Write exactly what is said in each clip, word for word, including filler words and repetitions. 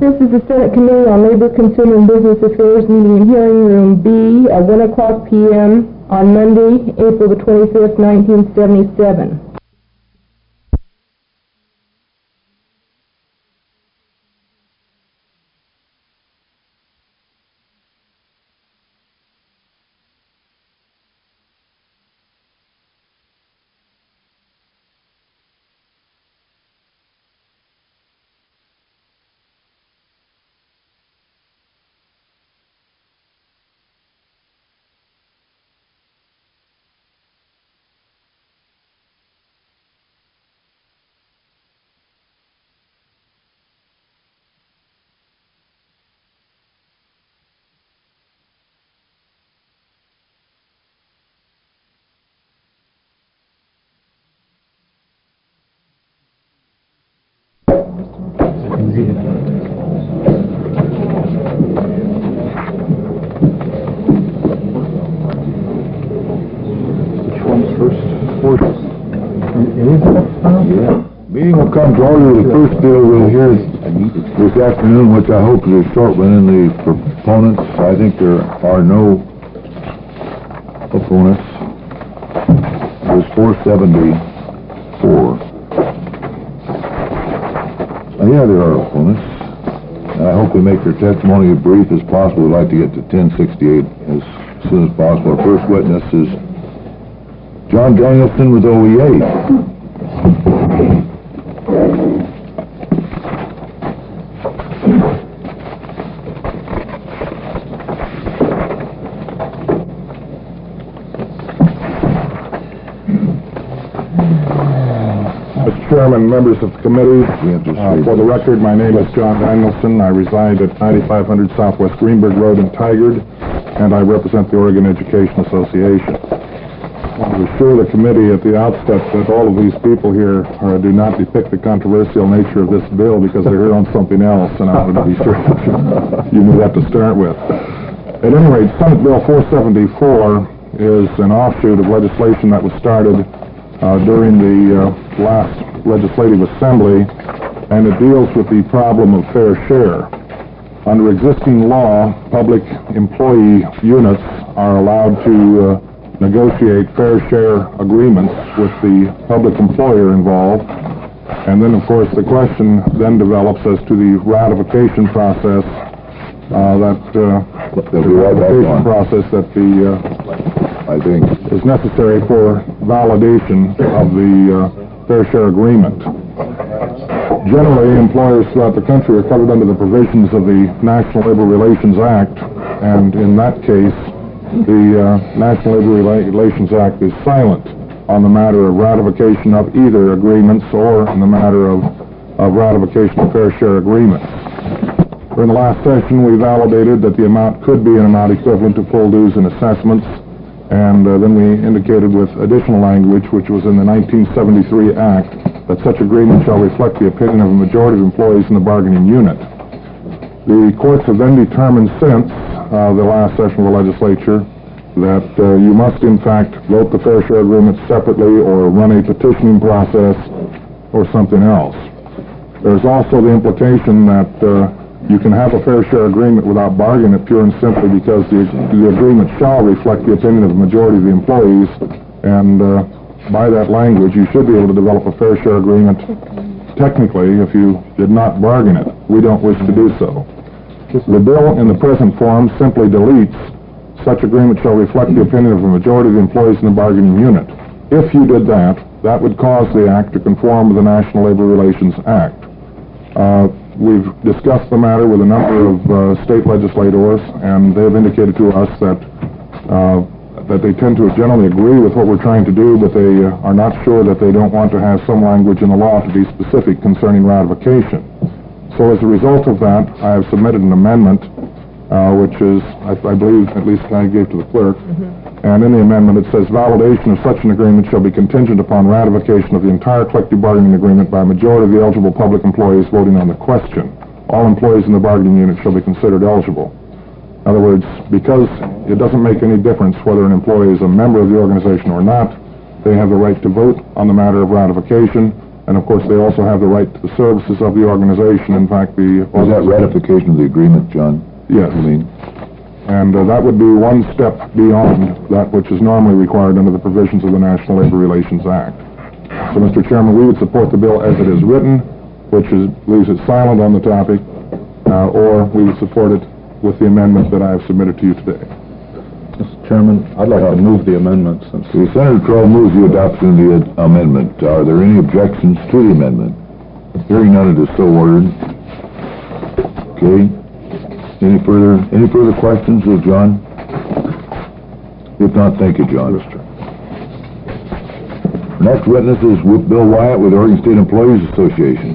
This is the Senate Committee on Labor, Consumer, and Business Affairs meeting in Hearing Room B at one o'clock p m on Monday, April the twenty-fifth, nineteen seventy-seven. Meeting will come to order. The first bill we'll hear this afternoon, which I hope is a short one, in the proponents. I think there are no opponents. There's four seventy-four. Uh, yeah, there are opponents. And I hope we make their testimony as brief as possible. We'd like to get to ten sixty-eight as soon as possible. Our first witness is John Danielson with O E A. Mister Chairman, members of the committee, uh, for the record, my name is John Danielson. I reside at ninety-five hundred Southwest Greenberg Road in Tigard, and I represent the Oregon Education Association. I want to assure the committee at the outset that all of these people here uh, do not depict the controversial nature of this bill because they're here on something else, and I wanted to be sure that you knew that to start with. At any rate, Senate Bill four seventy-four is an offshoot of legislation that was started uh, during the uh, last legislative assembly, and it deals with the problem of fair share. Under existing law, public employee units are allowed to uh, negotiate fair share agreements with the public employer involved, and then of course the question then develops as to the ratification process uh, that uh, the ratification process that the uh, I think is necessary for validation of the uh, fair share agreement. Generally, employers throughout the country are covered under the provisions of the National Labor Relations Act, and in that case the uh, National Labor Relations Act is silent on the matter of ratification of either agreements or in the matter of, of ratification of fair share agreements. During the last session, we validated that the amount could be an amount equivalent to full dues and assessments, and uh, then we indicated with additional language, which was in the nineteen seventy-three Act, that such agreement shall reflect the opinion of a majority of employees in the bargaining unit. The courts have then determined since Uh, the last session of the legislature that uh, you must in fact vote the fair share agreement separately or run a petitioning process or something else. There's also the implication that uh, you can have a fair share agreement without bargaining it pure and simply because the, the agreement shall reflect the opinion of the majority of the employees, and uh, by that language you should be able to develop a fair share agreement technically if you did not bargain it. We don't wish to do so. The bill in the present form simply deletes such agreement shall reflect the opinion of a majority of the employees in the bargaining unit. If you did that, that would cause the Act to conform with the National Labor Relations Act. Uh, we've discussed the matter with a number of uh, state legislators, and they've indicated to us that uh, that they tend to generally agree with what we're trying to do, but they uh, are not sure that they don't want to have some language in the law to be specific concerning ratification. So as a result of that, I have submitted an amendment, uh, which is, I, I believe, at least I gave to the clerk, mm-hmm. and in the amendment it says, validation of such an agreement shall be contingent upon ratification of the entire collective bargaining agreement by a majority of the eligible public employees voting on the question. All employees in the bargaining unit shall be considered eligible. In other words, because it doesn't make any difference whether an employee is a member of the organization or not, they have the right to vote on the matter of ratification, And of course, they also have the right to the services of the organization. In fact, the... Was that ratification of the agreement, John? Yes. I mean, And uh, that would be one step beyond that which is normally required under the provisions of the National Labor Relations Act. So, Mister Chairman, we would support the bill as it is written, which is, leaves it silent on the topic, uh, or we would support it with the amendment that I have submitted to you today. Mister Chairman, I'd like to move the amendment since... the Senator Kroll moves the adoption of the uh, amendment. Are there any objections to the amendment? Hearing none, it is so ordered. Okay. Any further, any further questions of John? If not, thank you, John. Next witness is Bill Wyatt with the Oregon State Employees Association.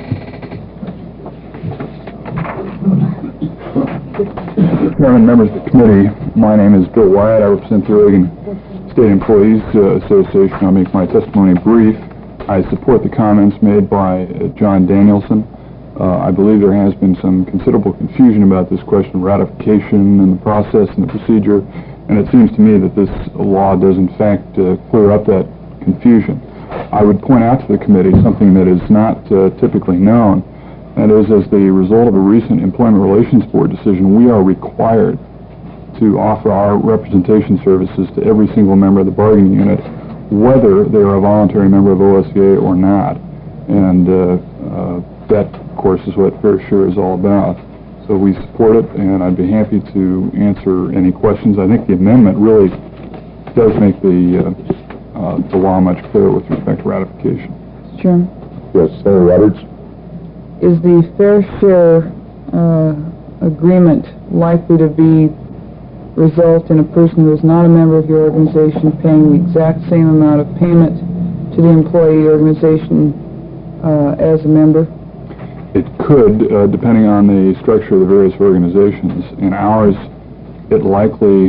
Mister Chairman, members of the committee, my name is Bill Wyatt. I represent the Oregon State Employees uh, Association. I'll make my testimony brief. I support the comments made by uh, John Danielson. Uh, I believe there has been some considerable confusion about this question of ratification and the process and the procedure, and it seems to me that this law does in fact uh, clear up that confusion. I would point out to the committee something that is not uh, typically known. That is, as the result of a recent Employment Relations Board decision, we are required to offer our representation services to every single member of the bargaining unit, whether they are a voluntary member of O S C A or not. And uh, uh, that, of course, is what FairShare is all about. So we support it, and I'd be happy to answer any questions. I think the amendment really does make the, uh, uh, the law much clearer with respect to ratification. Mister Chairman, Yes, Senator Roberts. is the Fair Share uh, agreement likely to be result in a person who is not a member of your organization paying the exact same amount of payment to the employee organization uh, as a member? It could, uh, depending on the structure of the various organizations. In ours, it likely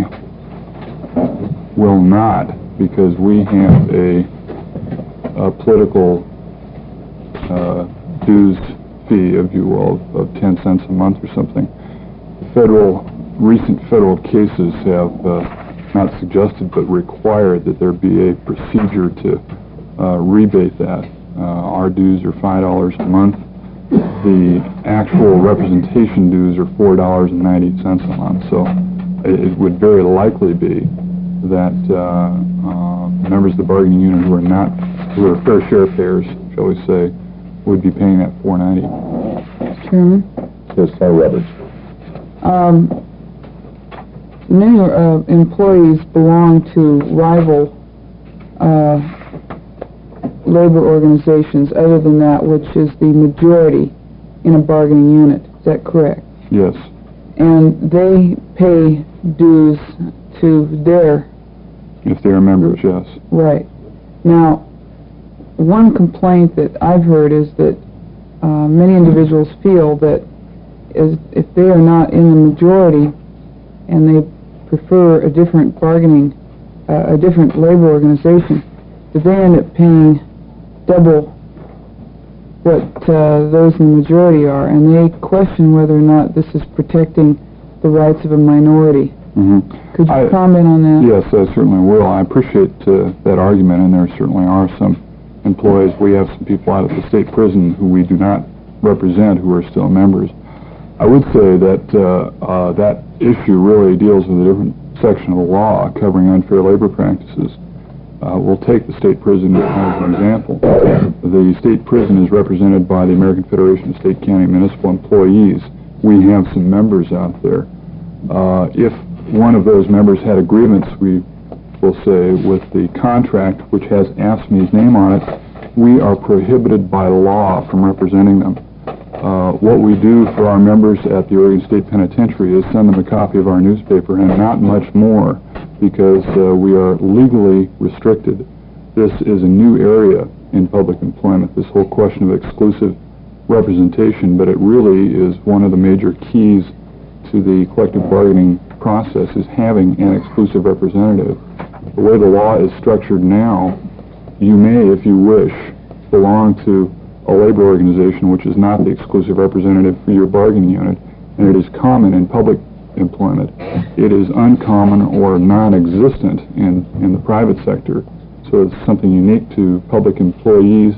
will not, because we have a, a political uh, dues fee, if you will, of ten cents a month or something. Federal, recent federal cases have uh, not suggested but required that there be a procedure to uh, rebate that. Uh, our dues are five dollars a month. The actual representation dues are four dollars and ninety cents a month. So it, it would very likely be that uh, uh, members of the bargaining unit who are not, who are fair share payers, shall we say, would be paying that four ninety. Mister Chairman? Yes, Senator Roberts. Um, many uh, employees belong to rival uh, labor organizations other than that which is the majority in a bargaining unit. Is that correct? Yes. And they pay dues to their... If they are members, yes. Right. Now, one complaint that I've heard is that uh, many individuals feel that is, if they are not in the majority and they prefer a different bargaining, uh, a different labor organization, that they end up paying double what uh, those in the majority are, and they question whether or not this is protecting the rights of a minority. Mm-hmm. Could you I, comment on that? Yes, I certainly will. I appreciate uh, that argument, and there certainly are some employees. We have some people out at the state prison who we do not represent who are still members. I would say that uh, uh, that issue really deals with a different section of the law covering unfair labor practices. Uh, we'll take the state prison as an example. The state prison is represented by the American Federation of State, County, and Municipal Employees. We have some members out there. Uh, if one of those members had a grievance, we will say, with the contract which has AFSCME's name on it, we are prohibited by law from representing them. Uh, what we do for our members at the Oregon State Penitentiary is send them a copy of our newspaper and not much more, because uh, we are legally restricted. This is a new area in public employment, this whole question of exclusive representation, but it really is one of the major keys to the collective bargaining process, is having an exclusive representative. The way the law is structured now, you may, if you wish, belong to a labor organization which is not the exclusive representative for your bargaining unit, and it is common in public employment. It is uncommon or non-existent in, in the private sector, so it's something unique to public employees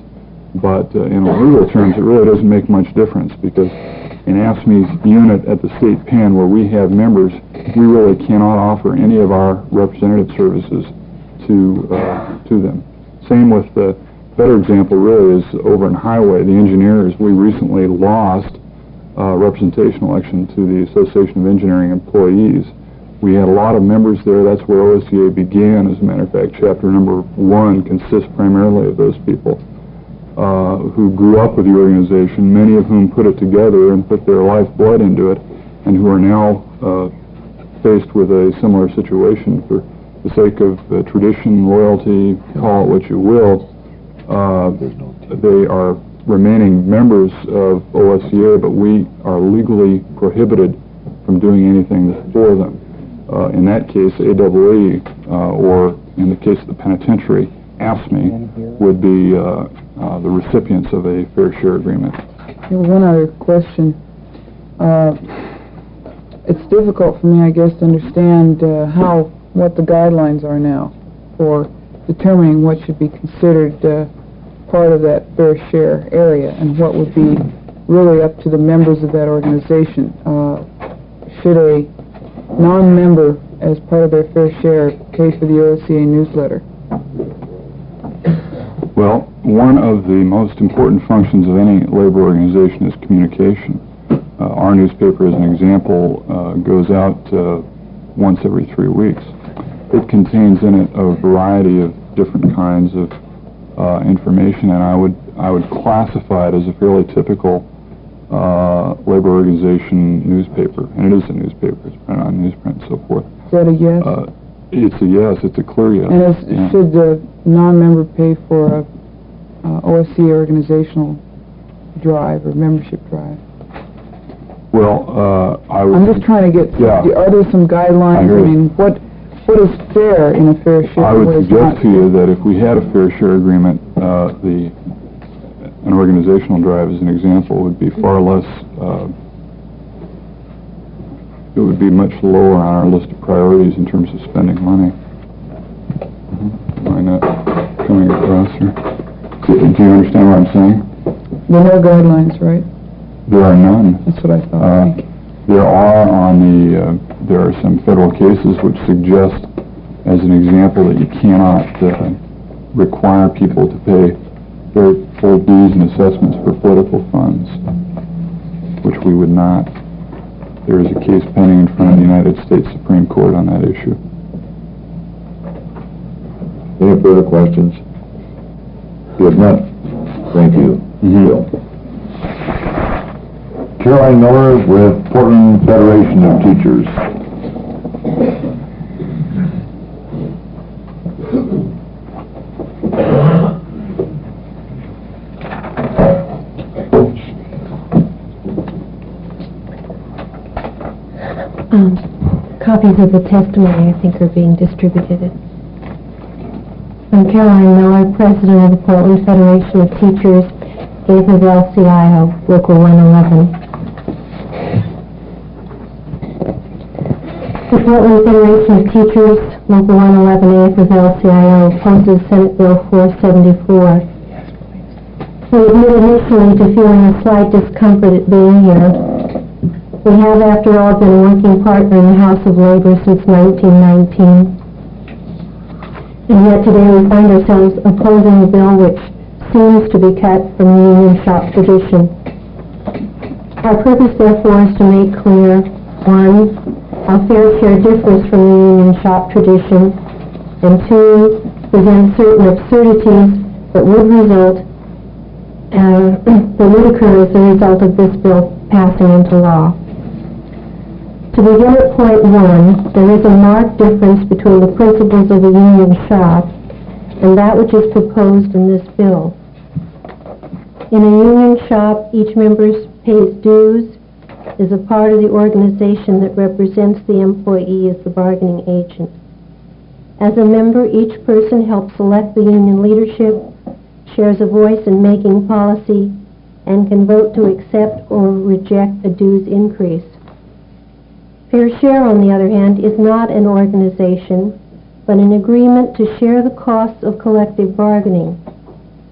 But uh, in legal terms, it really doesn't make much difference, because in AFSCME's unit at the state pen, where we have members, we really cannot offer any of our representative services to uh, to them. Same with the better example really is over in Highway, the engineers. We recently lost uh, representation election to the Association of Engineering Employees. We had a lot of members there. That's where O S C A began. As a matter of fact, chapter number one consists primarily of those people uh, who grew up with the organization, many of whom put it together and put their lifeblood into it, and who are now uh, faced with a similar situation for the sake of uh, tradition, loyalty, call it what you will. Uh, they are remaining members of O S C A, but we are legally prohibited from doing anything for them. Uh, in that case, A E E, uh, or in the case of the penitentiary, AFSCME, would be uh, uh, the recipients of a fair share agreement. One other question. Uh, it's difficult for me, I guess, to understand uh, how, what the guidelines are now for determining what should be considered uh, part of that fair share area, and what would be really up to the members of that organization. Uh, should a non-member, as part of their fair share, pay for the O S C A newsletter? Well, one of the most important functions of any labor organization is communication. Uh, our newspaper, as an example, uh, goes out uh, once every three weeks. It contains in it a variety of different kinds of uh, information, and I would I would classify it as a fairly typical uh, labor organization newspaper, and it is a newspaper. It's printed on newsprint and so forth. Is that a yes? Uh, it's a yes. It's a clear yes. And is, yeah. should the non-member pay for a uh, O S C A organizational drive or membership drive? Well, uh, I would... I'm just trying to get... Yeah. Are there some guidelines? I, I mean, what what is fair in a fair share? I would what is suggest not to you fair? that if we had a fair share agreement, uh, the an organizational drive, as an example, would be far less... Uh, it would be much lower on our list of priorities in terms of spending money. Mm-hmm. Am I not coming across here? Do, do you understand what I'm saying? There are no guidelines, right? There are none. That's what I thought. Uh, there are on the, uh, there are some federal cases which suggest, as an example, that you cannot uh, require people to pay their full dues and assessments for political funds, which we would not. There is a case pending in front of the United States Supreme Court on that issue. Any further questions? If not, thank you. Mm-hmm. Bill. Caroline Miller with Portland Federation of Teachers. Um, copies of the testimony, I think, are being distributed. I'm Caroline Miller, President of the Portland Federation of Teachers, A F L C I O, Local one eleven. The Portland Federation of Teachers, Local one eleven, A F L C I O, opposes Senate Bill four seventy-four. We admit initially to feeling a slight discomfort at being here. We have, after all, been a working partner in the House of Labor since nineteen nineteen. And yet today we find ourselves opposing a bill which seems to be cut from the union shop tradition. Our purpose, therefore, is to make clear, one, how fair share differs from the union shop tradition, and two, present certain absurdities that would result, uh, that would occur as a result of this bill passing into law. To begin at point one, there is a marked difference between the principles of the union shop and that which is proposed in this bill. In a union shop, each member pays dues, is a part of the organization that represents the employee as the bargaining agent. As a member, each person helps select the union leadership, shares a voice in making policy, and can vote to accept or reject a dues increase. Fair share, on the other hand, is not an organization, but an agreement to share the costs of collective bargaining.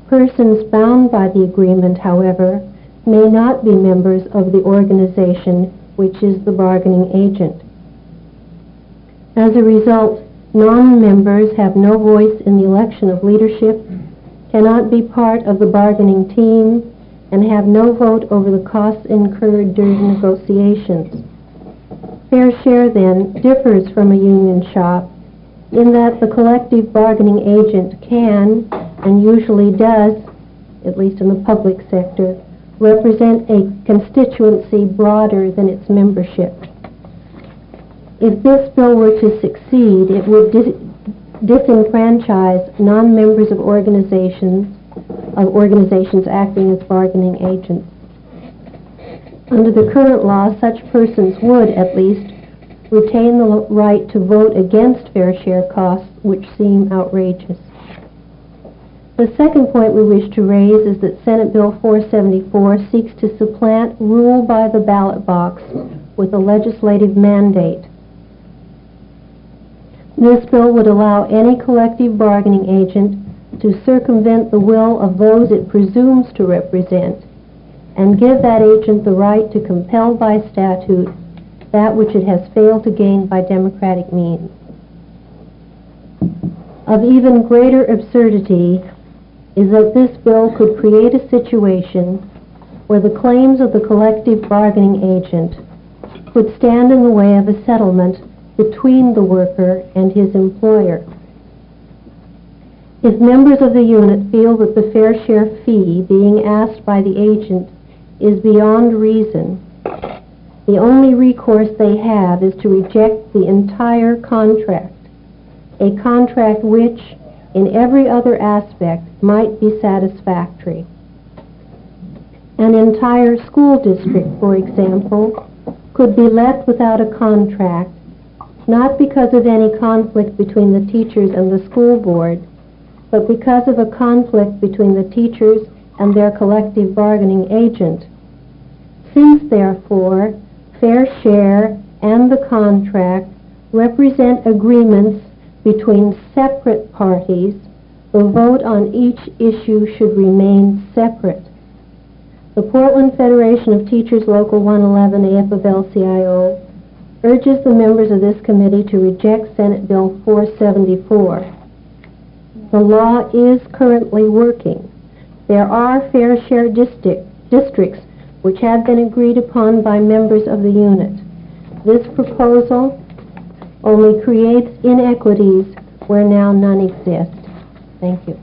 Persons bound by the agreement, however, may not be members of the organization which is the bargaining agent. As a result, non-members have no voice in the election of leadership, cannot be part of the bargaining team, and have no vote over the costs incurred during negotiations. Fair share, then, differs from a union shop in that the collective bargaining agent can, and usually does, at least in the public sector, represent a constituency broader than its membership. If this bill were to succeed, it would dis disenfranchise non-members of organizations, of organizations acting as bargaining agents. Under the current law, such persons would, at least, retain the right to vote against fair share costs, which seem outrageous. The second point we wish to raise is that Senate Bill four seventy-four seeks to supplant rule by the ballot box with a legislative mandate. This bill would allow any collective bargaining agent to circumvent the will of those it presumes to represent and give that agent the right to compel by statute that which it has failed to gain by democratic means. Of even greater absurdity is that this bill could create a situation where the claims of the collective bargaining agent could stand in the way of a settlement between the worker and his employer. If members of the unit feel that the fair share fee being asked by the agent is beyond reason, the only recourse they have is to reject the entire contract, a contract which, in every other aspect, might be satisfactory. An entire school district, for example, could be left without a contract, not because of any conflict between the teachers and the school board, but because of a conflict between the teachers and their collective bargaining agent. Since, therefore, fair share and the contract represent agreements between separate parties, the vote on each issue should remain separate. The Portland Federation of Teachers Local one eleven A F of L C I O urges the members of this committee to reject Senate Bill four seventy-four. The law is currently working. There are fair share district, districts which have been agreed upon by members of the unit. This proposal only creates inequities where now none exist. Thank you.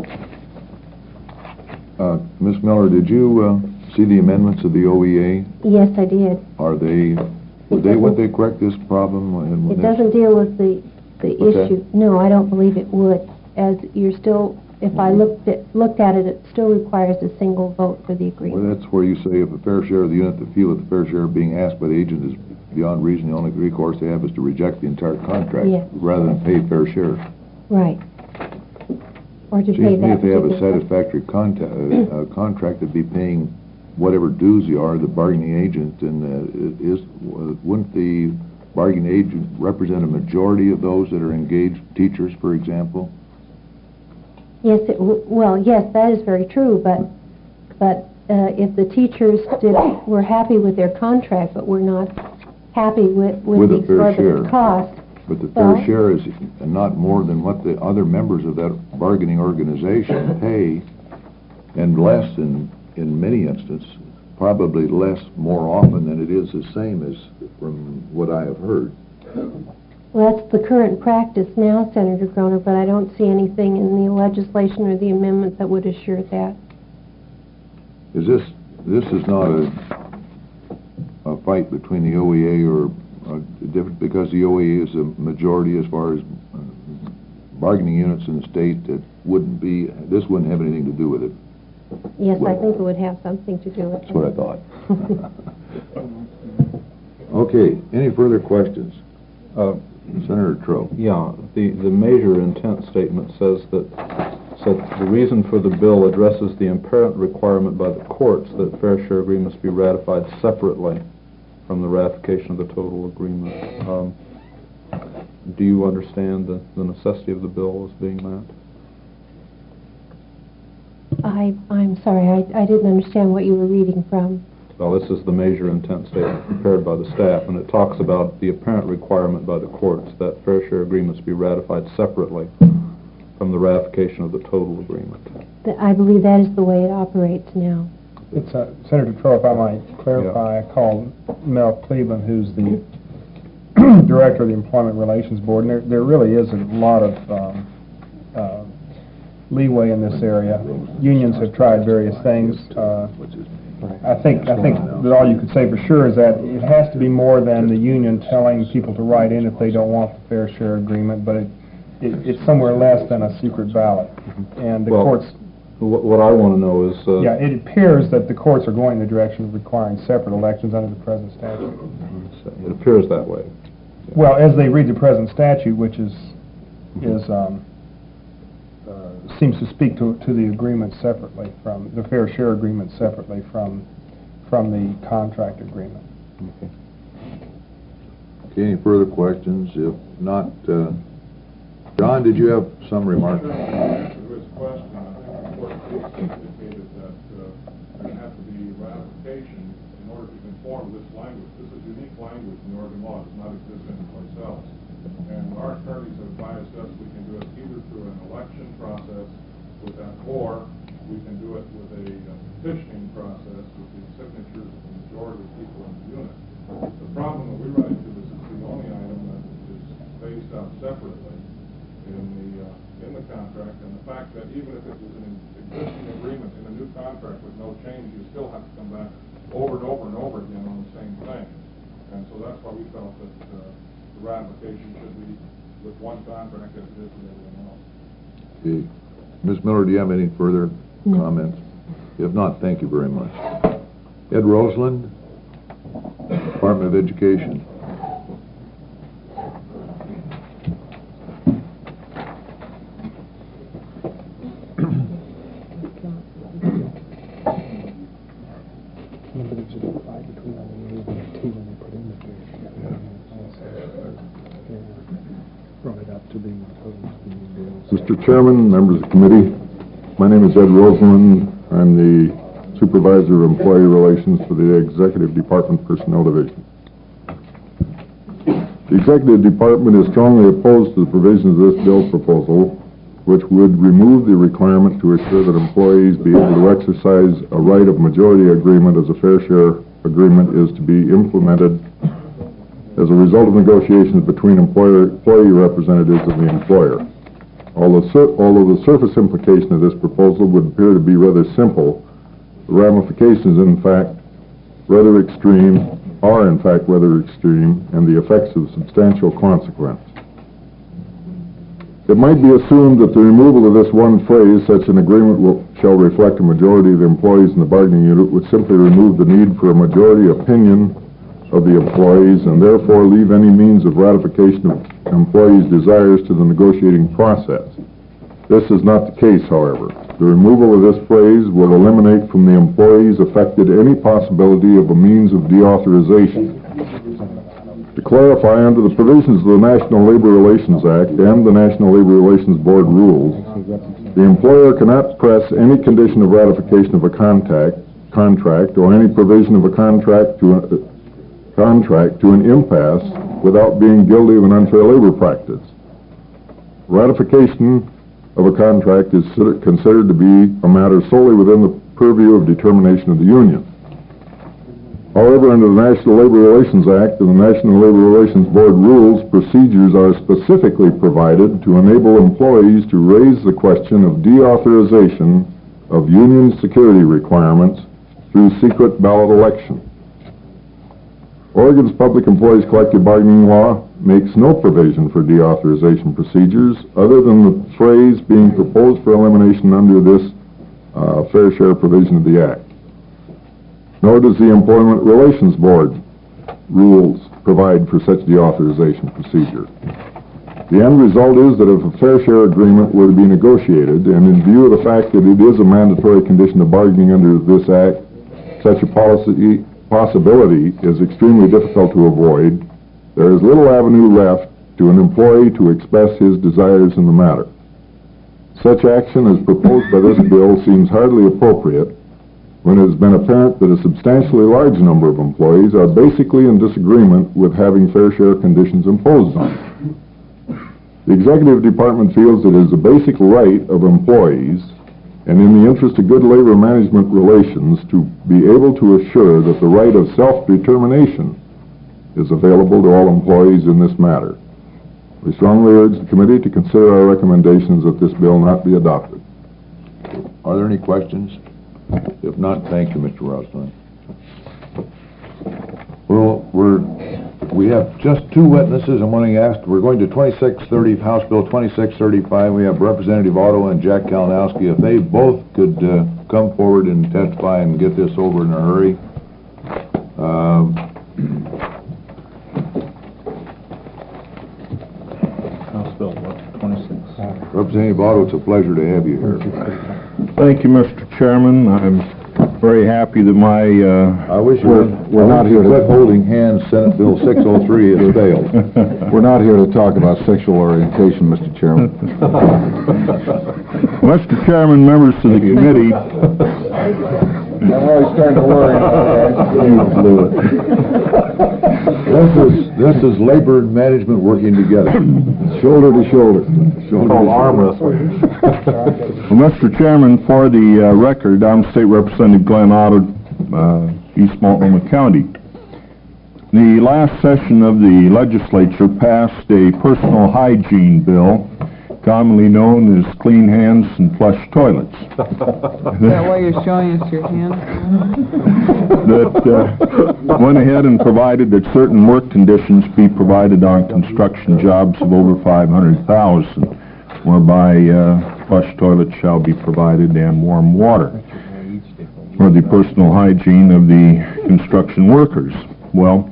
Uh, Miz Miller, did you uh, see the amendments of the O E A? Yes, I did. Are they, would they, would they correct this problem? when- when It this- doesn't deal with the, the What's that? issue. No, I don't believe it would, as you're still, if I looked at, looked at it, it still requires a single vote for the Well, agreement. that's where you say if a fair share of the unit to feel that the fair share being asked by the agent is beyond reason, the only recourse they have is to reject the entire contract Yeah. rather than pay fair share. Right. Or to Seems pay to me that if they have a particular- satisfactory contact, uh, uh, contract, they'd be paying whatever dues they are, the bargaining agent, and uh, it is, uh, wouldn't the bargaining agent represent a majority of those that are engaged, teachers, for example? Yes, it, w- well, yes, that is very true, but, but uh, if the teachers did, were happy with their contract, but were not happy with, with With the a fair exorbitant share. cost, But the fair Well- share is not more than what the other members of that bargaining organization pay, and less in, in many instances, probably less more often than it is the same as from what I have heard. well, that's the current practice now, Senator Groner, but I don't see anything in the legislation or the amendments that would assure that. Is this, this is not a, a fight between the O E A or uh, different, because the O E A is a majority as far as uh, bargaining units in the state, that wouldn't be, this wouldn't have anything to do with it. Yes, I Well- think it would have something to do with it. That's what I thought. Okay, any further questions? Uh, Senator Troe. Yeah, the, the major intent statement says that, said the reason for the bill addresses the apparent requirement by the courts that fair share agreements be ratified separately from the ratification of the total agreement. Um, do you understand the, the necessity of the bill as being that? I, I'm sorry, I, I didn't understand what you were reading from. Well, this is the measure intent statement prepared by the staff, and it talks about the apparent requirement by the courts that fair share agreements be ratified separately from the ratification of the total agreement. Th- I believe that is the way it operates now. It's uh, Senator Troy, if I might clarify, I called Mel Cleveland, who's the director of the Employment Relations Board, and there, there really is a lot of um, uh, leeway in this area. Unions have tried various things. Uh, I think I think that all you could say for sure is that it has to be more than the union telling people to write in if they don't want the fair share agreement, but it, it it's somewhere less than a secret ballot. And the Well, courts... What, what I want to know is... Uh, Yeah, it appears that the courts are going in the direction of requiring separate elections under the present statute. It appears that way. Well, as they read the present statute, which is, is, um, uh, seems to speak to, to the agreement separately from, the fair share agreement separately from, from the contract agreement. Okay, any further questions? If not, uh, John, did you have some remarks? There was a question. I think the court case indicated that uh, there has to be ratification in order to conform to this language. This is unique language in the Oregon law. It does not exist anyplace else. And our attorneys have advised us we can do it either through an election process with that, or we can do it with a uh, petitioning process with the signatures of the majority of people in the unit. The problem that we run into is it's the only item that is phased out separately in the uh, in the contract, and the fact that even if it was an existing agreement in a new contract with no change, you still have to come back over and over and over again on the same thing. And so that's why we felt that uh, the ratification should be with one contract as it is with everything else. Okay. Miz Miller, do you have any further No. comments? If not, thank you very much. Ed Roseland, Department of Education. Mister Chairman, members of the committee, my name is Ed Roseland. I'm the Supervisor of Employee Relations for the Executive Department Personnel Division. The Executive Department is strongly opposed to the provisions of this bill proposal, which would remove the requirement to ensure that employees be able to exercise a right of majority agreement as a fair share agreement is to be implemented as a result of negotiations between employer, employee representatives and the employer. Although, sur although the surface implication of this proposal would appear to be rather simple, the ramifications, in fact, rather extreme, are in fact rather extreme, and the effects of substantial consequence. It might be assumed that the removal of this one phrase, such an agreement will, shall reflect a majority of the employees in the bargaining unit, would simply remove the need for a majority opinion of the employees and therefore leave any means of ratification of employees' desires to the negotiating process. This is not the case, however. The removal of this phrase will eliminate from the employees affected any possibility of a means of deauthorization. To clarify, under the provisions of the National Labor Relations Act and the National Labor Relations Board rules, the employer cannot press any condition of ratification of a contact, contract or any provision of a contract to a, contract to an impasse without being guilty of an unfair labor practice. Ratification of a contract is considered to be a matter solely within the purview of determination of the union. However, under the National Labor Relations Act and the National Labor Relations Board rules, procedures are specifically provided to enable employees to raise the question of deauthorization of union security requirements through secret ballot election. Oregon's Public Employees Collective Bargaining Law makes no provision for deauthorization procedures other than the phrase being proposed for elimination under this uh, fair share provision of the Act. Nor does the Employment Relations Board rules provide for such deauthorization procedure. The end result is that if a fair share agreement were to be negotiated, and in view of the fact that it is a mandatory condition of bargaining under this Act, such a policy possibility is extremely difficult to avoid. There is little avenue left to an employee to express his desires in the matter. Such action as proposed by this bill seems hardly appropriate when it has been apparent that a substantially large number of employees are basically in disagreement with having fair share conditions imposed on them. The Executive Department feels it is a basic right of employees and in the interest of good labor management relations to be able to assure that the right of self-determination is available to all employees in this matter. We strongly urge the committee to consider our recommendations that this bill not be adopted. Are there any questions? If not, thank you, Mister Rossman. Well, we're, we have just two witnesses. I'm going to ask, we're going to twenty-six thirty, House Bill twenty-six thirty-five. We have Representative Otto and Jack Kalinowski. If they both could uh, come forward and testify and get this over in a hurry. Um, House Bill, what, twenty-six? Representative Otto, it's a pleasure to have you here. Thank you, Mister Chairman. I'm very happy that my, uh... I wish you we're, were, we're not here to... quit holding hands. Senate Bill six oh three has failed. We're not here to talk about sexual orientation, Mister Chairman. Mister Chairman, members of the committee... I'm always starting to worry. You blew it. This is, this is labor and management working together. Shoulder to shoulder. Shoulder to arm shoulder. wrestling. Well, Mister Chairman, for the uh, record, I'm State Representative Glenn Otto, uh, East Multnomah County. The last session of the legislature passed a personal hygiene bill, commonly known as clean hands and flush toilets. Is that why you're showing us your hand? that uh, went ahead and provided that certain work conditions be provided on construction jobs of over five hundred thousand, whereby uh, flush toilets shall be provided and warm water for the personal hygiene of the construction workers. Well,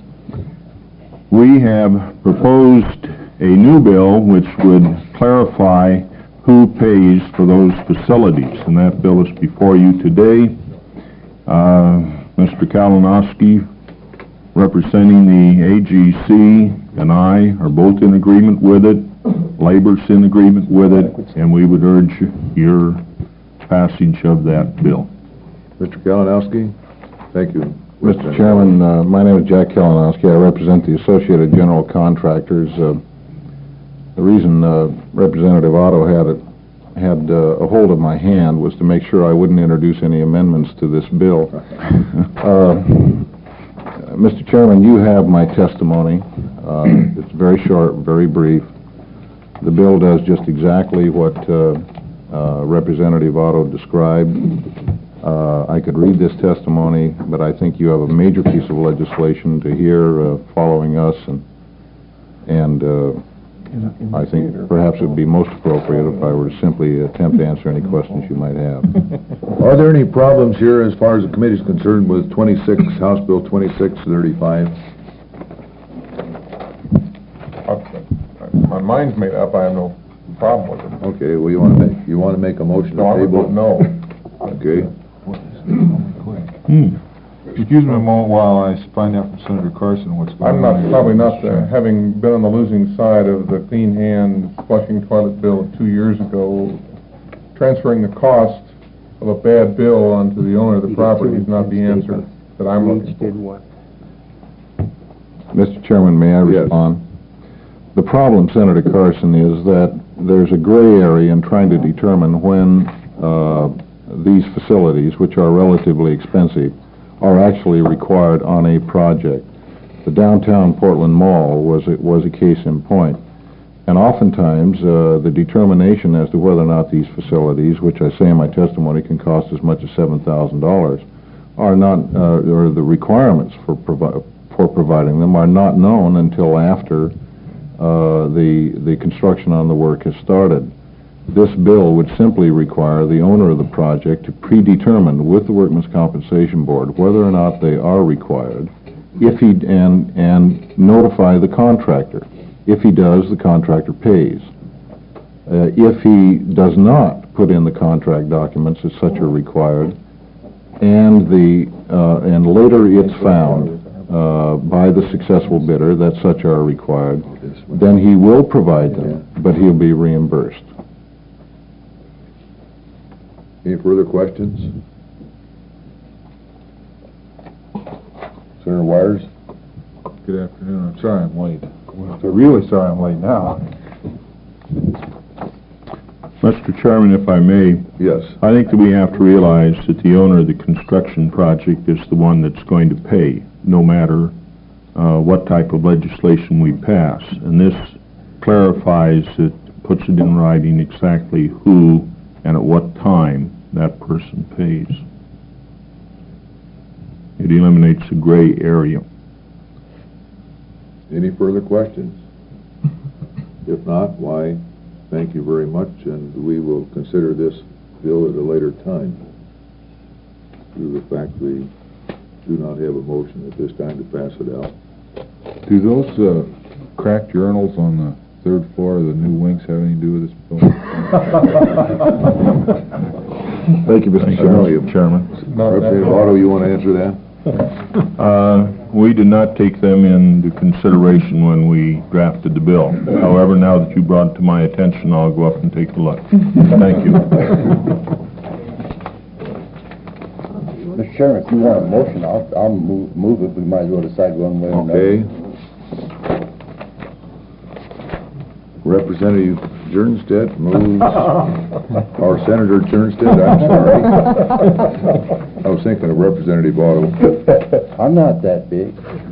we have proposed a new bill which would clarify who pays for those facilities, and that bill is before you today. Uh, Mister Kalinowski, representing the A G C, and I are both in agreement with it. Labor's in agreement with it, and we would urge your passage of that bill. Mister Kalinowski, thank you. Mister Chairman, uh, my name is Jack Kalinowski. I represent the Associated General Contractors. Uh, the reason uh, Representative Otto had it, had uh, a hold of my hand was to make sure I wouldn't introduce any amendments to this bill. uh, Mister Chairman, you have my testimony. Uh, it's very short, very brief. The bill does just exactly what uh, uh, Representative Otto described. Uh, I could read this testimony, but I think you have a major piece of legislation to hear uh, following us, and and uh, I think perhaps it would be most appropriate if I were to simply attempt to answer any questions you might have. Are there any problems here as far as the committee is concerned with twenty-six, House Bill twenty-six thirty-five? My mind's made up. I have no problem with it. Okay, well, you want to make, you want to make a motion to No, I would table? vote no. Okay. Hmm. Excuse me a moment while I find out from Senator Carson what's going I'm on. not, probably not, the- having been on the losing side of the clean hand flushing toilet bill of two years ago, transferring the cost of a bad bill onto the owner of the property is not the answer that I'm looking for. Mister Chairman, may I Yes. respond? The problem, Senator Carson, is that there's a gray area in trying to determine when uh, these facilities, which are relatively expensive, are actually required on a project. The downtown Portland Mall was a, was a case in point. And oftentimes, uh, the determination as to whether or not these facilities, which I say in my testimony can cost as much as seven thousand dollars, are not, uh, or the requirements for, provi for providing them are not known until after uh, the, the construction on the work has started. This bill would simply require the owner of the project to predetermine with the Workmen's Compensation Board whether or not they are required, if he, and, and notify the contractor. If he does, the contractor pays. Uh, if he does not put in the contract documents that such are required, and the uh, and later it's found uh, by the successful bidder that such are required, then he will provide them, but he'll be reimbursed. Any further questions? Senator Wires? Good afternoon. I'm sorry I'm late. I'm really sorry I'm late now. Mister Chairman, if I may, Yes. I think that we have to realize that the owner of the construction project is the one that's going to pay, no matter uh, what type of legislation we pass. And this clarifies it, puts it in writing exactly who and at what time that person pays. It eliminates a gray area. Any further questions? If not, why, thank you very much, and we will consider this bill at a later time. Due to the fact we do not have a motion at this time to pass it out. Do those uh, cracked urinals on the third floor of the new wings have anything to do with this bill? Thank you, Mister Chairman. Chairman. Representative Otto, you want to answer that? Uh, we did not take them into consideration when we drafted the bill. However, now that you brought it to my attention, I'll go up and take a look. Thank you. Mister Chairman, if you want a motion, I'll, I'll move, move it. We might as well decide one way or another. Okay. Representative Jernstedt moves, or Senator Jernstedt, I'm sorry. I was thinking of Representative Otto. I'm not that big.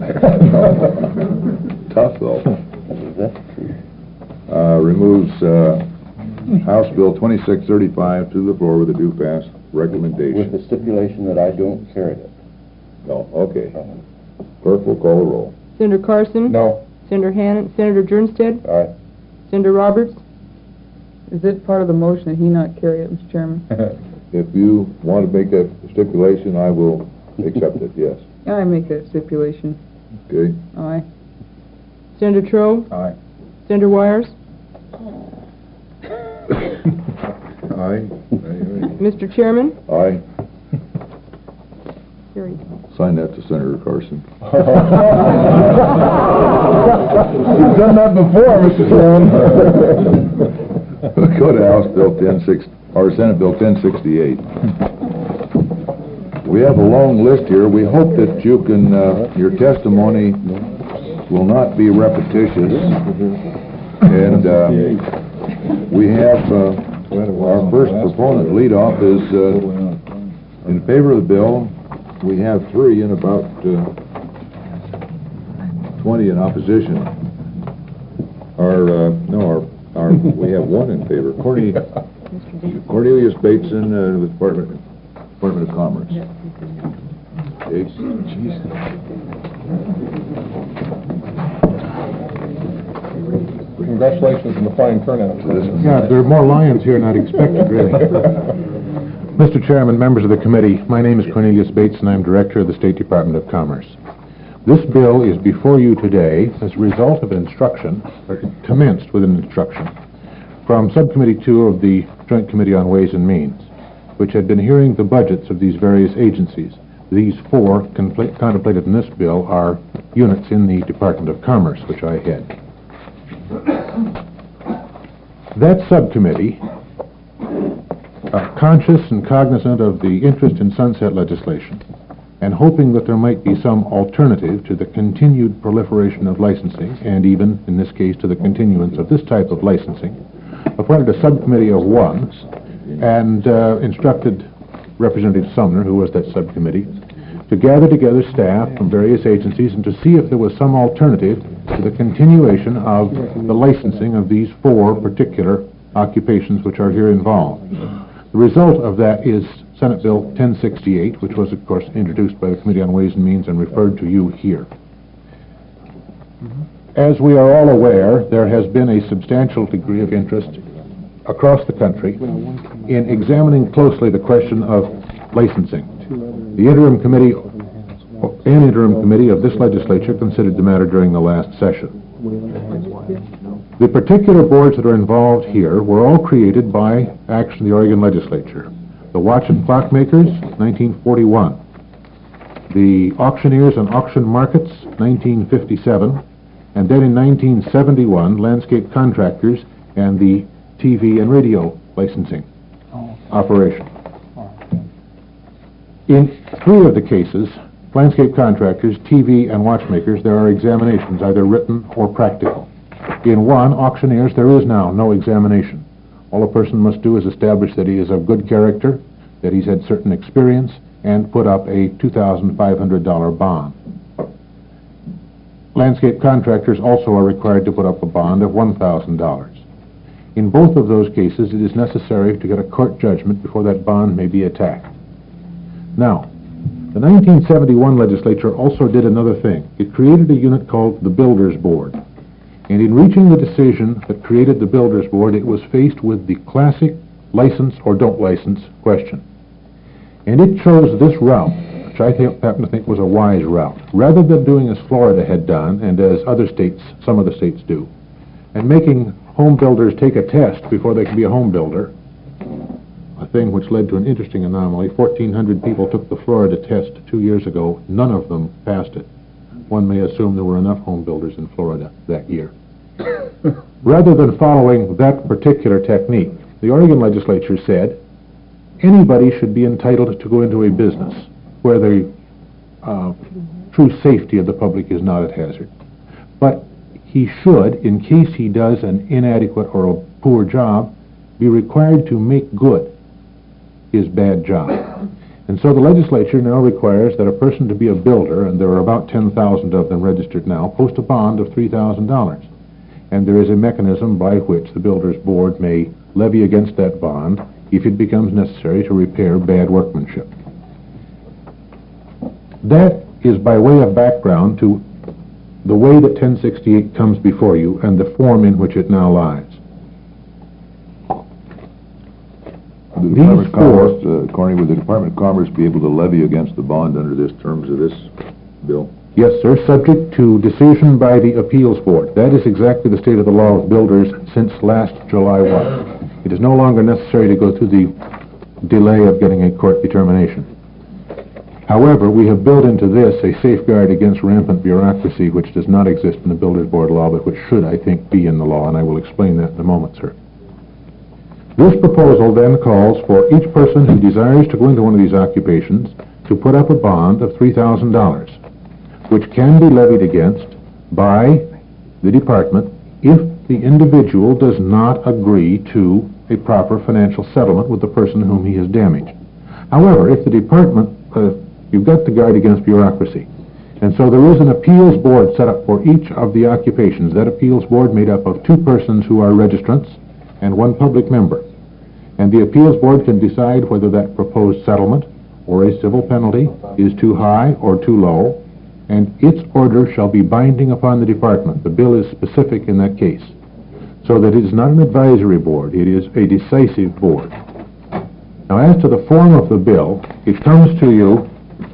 Tough, though. That's true. Uh, removes, uh, House Bill twenty-six thirty-five to the floor with a due pass recommendation. With the stipulation that I don't carry it. No, okay. Clerk will call the roll. Senator Carson? No. Senator Hannan? Senator Jernstedt? All right. Senator Roberts? Is it part of the motion that he not carry it, Mister Chairman? If you want to make that stipulation, I will accept it, yes. I make that stipulation. Okay? Aye. Senator Troe? Aye. Senator Wires? Aye. Mister Chairman? Aye. Carried. Sign that to Senator Carson. You've done that before, Mister Chairman. Go to House Bill ten six, or Senate Bill ten sixty-eight. We have a long list here. We hope that you can, uh, your testimony will not be repetitious. And uh, we have, uh, our first proponent lead off is uh, in favor of the bill. We have three and about uh, twenty in opposition. Our, uh, no, our, our, we have one in favor. Cornelius, Cornelius Bateson, uh, with Department, Department of Commerce. Okay. Congratulations on the fine turnout. Yeah, there are more lions here than I'd expected, really. Mister Chairman, members of the committee, my name is Cornelius Bates, and I'm Director of the State Department of Commerce. This bill is before you today as a result of an instruction, or commenced with an instruction, from Subcommittee two of the Joint Committee on Ways and Means, which had been hearing the budgets of these various agencies. These four contemplated in this bill are units in the Department of Commerce, which I head. That subcommittee, uh, conscious and cognizant of the interest in sunset legislation, and hoping that there might be some alternative to the continued proliferation of licensing, and even, in this case, to the continuance of this type of licensing, appointed a subcommittee of one, and uh, instructed Representative Sumner, who was that subcommittee, to gather together staff from various agencies and to see if there was some alternative to the continuation of the licensing of these four particular occupations which are here involved. The result of that is Senate Bill ten sixty-eight, which was, of course, introduced by the Committee on Ways and Means and referred to you here. As we are all aware, there has been a substantial degree of interest across the country in examining closely the question of licensing. The interim committee, an interim committee of this legislature considered the matter during the last session. The particular boards that are involved here were all created by action of the Oregon legislature. The Watch and Clockmakers, nineteen forty-one. The Auctioneers and Auction Markets, nineteen fifty-seven. And then in nineteen seventy-one, Landscape Contractors and the T V and radio licensing operation. In three of the cases, landscape contractors, T V, and watchmakers, there are examinations, either written or practical. In one, auctioneers, there is now no examination. All a person must do is establish that he is of good character, that he's had certain experience, and put up a two thousand five hundred dollar bond. Landscape contractors also are required to put up a bond of one thousand dollars. In both of those cases, it is necessary to get a court judgment before that bond may be attacked. Now, the nineteen seventy-one legislature also did another thing. It created a unit called the Builders Board. And in reaching the decision that created the Builders Board, it was faced with the classic license or don't license question. And it chose this route, which I happen to think was a wise route. Rather than doing as Florida had done, and as other states, some of the states do, and making home builders take a test before they can be a home builder, a thing which led to an interesting anomaly. fourteen hundred people took the Florida test two years ago. None of them passed it. One may assume there were enough home builders in Florida that year. Rather than following that particular technique, the Oregon legislature said anybody should be entitled to go into a business where the uh, true safety of the public is not at hazard. But he should, in case he does an inadequate or a poor job, be required to make good his bad job. And so the legislature now requires that a person to be a builder, and there are about ten thousand of them registered now, post a bond of three thousand dollars. And there is a mechanism by which the Builders Board may levy against that bond if it becomes necessary to repair bad workmanship. That is by way of background to the way that ten sixty-eight comes before you and the form in which it now lies. The Department of Commerce, uh, Corning, would the Department of Commerce be able to levy against the bond under this terms of this bill? Yes, sir, subject to decision by the Appeals Board. That is exactly the state of the law with builders since last July first. It is no longer necessary to go through the delay of getting a court determination. However, we have built into this a safeguard against rampant bureaucracy which does not exist in the Builders Board law, but which should, I think, be in the law, and I will explain that in a moment, sir. This proposal then calls for each person who desires to go into one of these occupations to put up a bond of three thousand dollars, which can be levied against by the department if the individual does not agree to a proper financial settlement with the person whom he has damaged. However, if the department, uh, you've got to guard against bureaucracy, and so there is an appeals board set up for each of the occupations. That appeals board made up of two persons who are registrants and one public member. And the appeals board can decide whether that proposed settlement or a civil penalty is too high or too low, and its order shall be binding upon the department. The bill is specific in that case, so that it is not an advisory board, it is a decisive board. Now, as to the form of the bill, it comes to you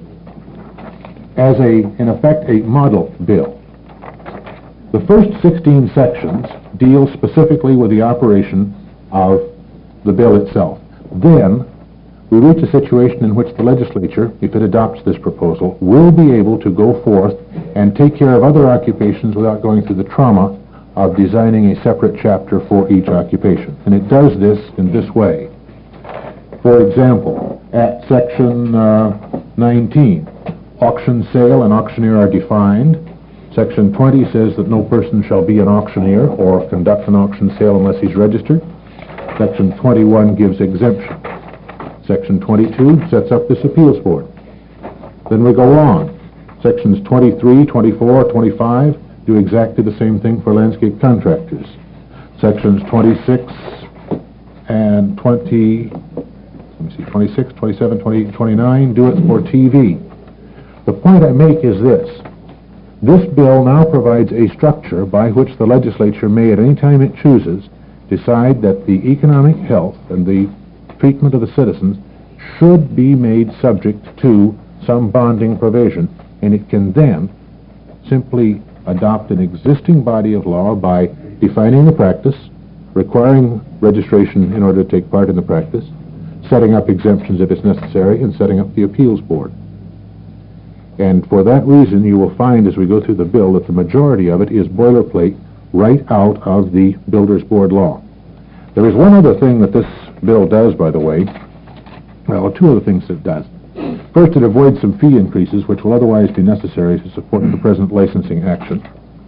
as a, in effect, a model bill. The first sixteen sections deal specifically with the operation of the bill itself. Then we reach a situation in which the legislature, if it adopts this proposal, will be able to go forth and take care of other occupations without going through the trauma of designing a separate chapter for each occupation. And it does this in this way. For example, at section uh, nineteen, auction, sale, and auctioneer are defined. Section twenty says that no person shall be an auctioneer or conduct an auction sale unless he's registered. Section twenty-one gives exemption. Section twenty-two sets up this appeals board. Then we go on. Sections twenty-three, twenty-four, twenty-five do exactly the same thing for landscape contractors. Sections twenty-six and twenty, let me see, twenty-six, twenty-seven, twenty-eight, twenty-nine do it for T V. The point I make is this. This bill now provides a structure by which the legislature may, at any time it chooses, decide that the economic health and the treatment of the citizens should be made subject to some bonding provision, and it can then simply adopt an existing body of law by defining the practice, requiring registration in order to take part in the practice, setting up exemptions if it's necessary, and setting up the appeals board. And for that reason, you will find as we go through the bill that the majority of it is boilerplate right out of the Builders Board law. There is one other thing that this bill does, by the way. Well, two other things it does. First First, it avoids some fee increases which will otherwise be necessary to support the present licensing action.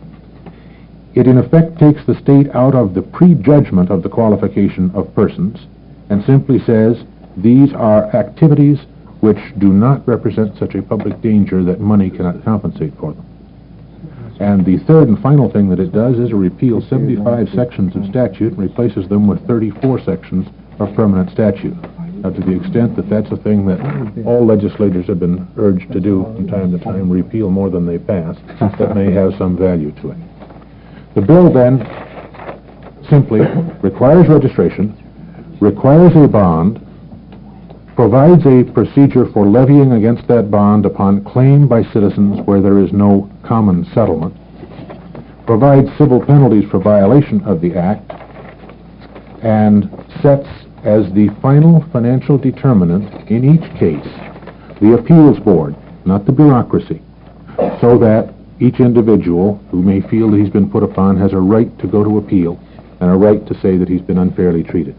It in effect takes the state out of the prejudgment of the qualification of persons and simply says these are activities which do not represent such a public danger that money cannot compensate for them. And the third and final thing that it does is it repeals seventy-five sections of statute and replaces them with thirty-four sections of permanent statute. Now, to the extent that that's a thing that all legislators have been urged to do from time to time, repeal more than they pass, that may have some value to it. The bill then simply requires registration, requires a bond, provides a procedure for levying against that bond upon claim by citizens where there is no common settlement, provides civil penalties for violation of the Act, and sets as the final financial determinant in each case the appeals board, not the bureaucracy, so that each individual who may feel that he's been put upon has a right to go to appeal and a right to say that he's been unfairly treated.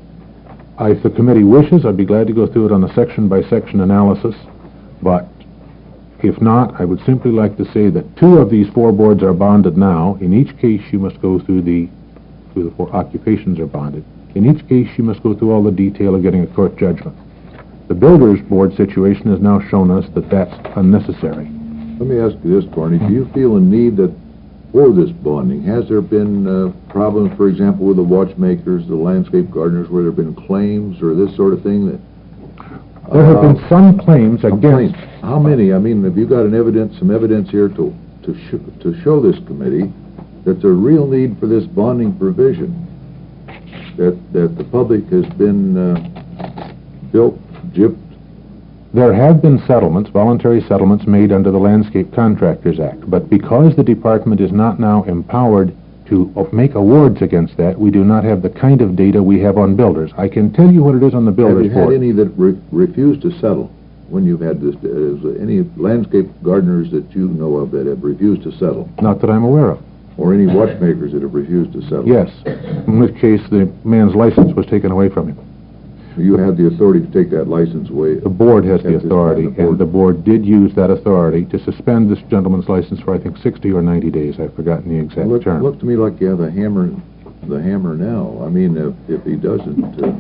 If the committee wishes, I'd be glad to go through it on a section-by-section analysis, but if not, I would simply like to say that two of these four boards are bonded now. In each case, you must go through the, through the four occupations are bonded. In each case, you must go through all the detail of getting a court judgment. The Builders Board situation has now shown us that that's unnecessary. Let me ask you this, Barney. Do you feel a need that for this bonding? Has there been uh, problems, for example, with the watchmakers, the landscape gardeners, where there have been claims or this sort of thing? That There have uh, been some claims some against... claims. How many? I mean, have you got an evidence, some evidence here to to, sh to show this committee that there's real need for this bonding provision? That that the public has been uh, built, gypped. There have been settlements, voluntary settlements, made under the Landscape Contractors Act, but because the department is not now empowered to uh, make awards against that, we do not have the kind of data we have on builders. I can tell you what it is on the Builders Have you Board. had any that re refused to settle when you've had this? Is there any landscape gardeners that you know of that have refused to settle? Not that I'm aware of. Or any watchmakers that have refused to settle? Yes, in which case the man's license was taken away from him. You have the authority to take that license away? The board has the At this time, authority, the board- and the board did use that authority to suspend this gentleman's license for, I think, sixty or ninety days. I've forgotten the exact Look, term. look to me like you have the hammer, the hammer now. I mean, if, if he doesn't... Uh,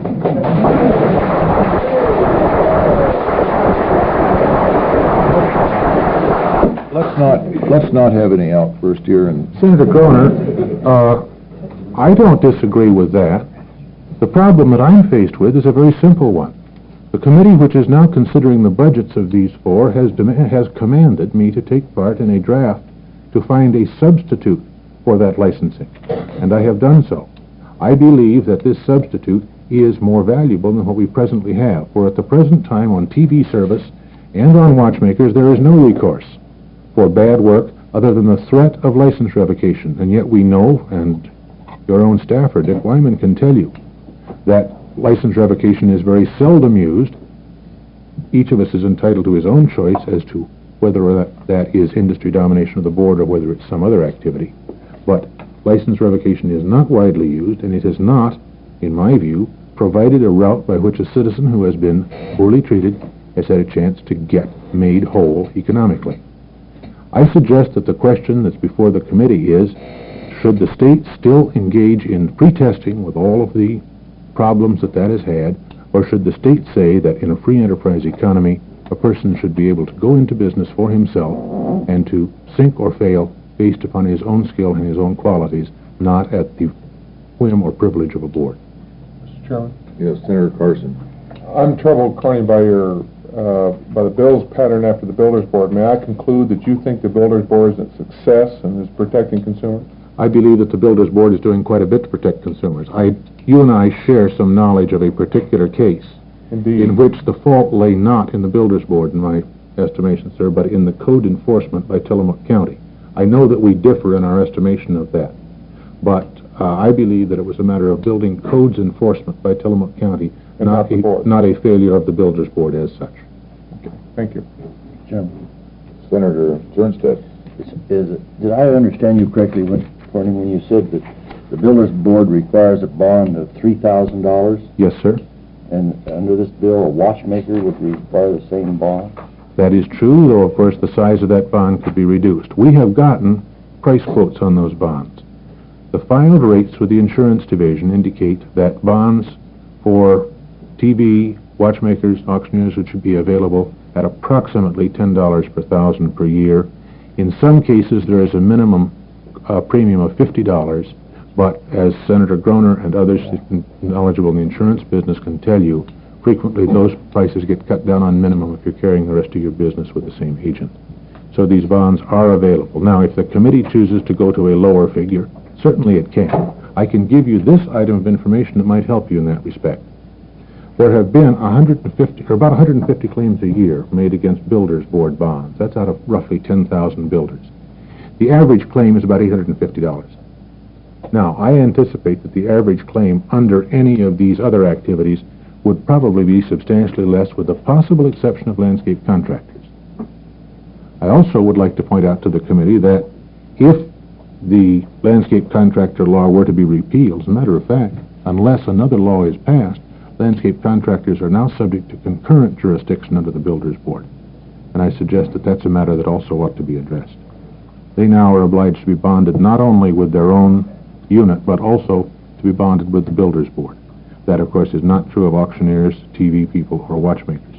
let's not, let's not have any outburst here and... Senator Groner, uh, I don't disagree with that. The problem that I'm faced with is a very simple one. The committee which is now considering the budgets of these four has, has commanded me to take part in a draft to find a substitute for that licensing, and I have done so. I believe that this substitute is more valuable than what we presently have, for at the present time on T V service and on watchmakers there is no recourse for bad work other than the threat of license revocation, and yet we know, and your own staffer, Dick Wyman, can tell you, that license revocation is very seldom used. Each of us is entitled to his own choice as to whether or that, that is industry domination of the board or whether it's some other activity. But license revocation is not widely used, and it has not, in my view, provided a route by which a citizen who has been poorly treated has had a chance to get made whole economically. I suggest that the question that's before the committee is, should the state still engage in pre-testing with all of the problems that that has had, or should the state say that in a free enterprise economy a person should be able to go into business for himself and to sink or fail based upon his own skill and his own qualities, not at the whim or privilege of a board? Mister Chairman? Yes, Senator Carson. I'm troubled, according by your uh, by the bill's pattern after the Builders Board. May I conclude that you think the Builders Board is a success and is protecting consumers? I believe that the Builders Board is doing quite a bit to protect consumers. I, you and I share some knowledge of a particular case Indeed. in which the fault lay not in the Builders Board, in my estimation, sir, but in the code enforcement by Tillamook County. I know that we differ in our estimation of that, but uh, I believe that it was a matter of building codes enforcement by Tillamook County, And not the a, board. not a failure of the Builders Board as such. Okay. Thank you. Chairman, Senator Zernstedt. is, is it, did I understand you correctly when, Barney, when you said that the Builders Board requires a bond of three thousand dollars? Yes, sir. And under this bill, a watchmaker would require the same bond? That is true, though of course the size of that bond could be reduced. We have gotten price quotes on those bonds. The filed rates with the insurance division indicate that bonds for T V, watchmakers, auctioneers, which should be available at approximately ten dollars per thousand per year. In some cases, there is a minimum uh, premium of fifty dollars, but as Senator Groner and others knowledgeable in the insurance business can tell you, frequently those prices get cut down on minimum if you're carrying the rest of your business with the same agent. So these bonds are available. Now, if the committee chooses to go to a lower figure, certainly it can. I can give you this item of information that might help you in that respect. There have been one hundred fifty, or about one hundred fifty claims a year made against builders' board bonds. That's out of roughly ten thousand builders. The average claim is about eight hundred fifty dollars. Now, I anticipate that the average claim under any of these other activities would probably be substantially less, with the possible exception of landscape contractors. I also would like to point out to the committee that if the landscape contractor law were to be repealed, as a matter of fact, unless another law is passed, landscape contractors are now subject to concurrent jurisdiction under the Builders Board. And I suggest that that's a matter that also ought to be addressed. They now are obliged to be bonded not only with their own unit, but also to be bonded with the Builders Board. That, of course, is not true of auctioneers, T V people, or watchmakers.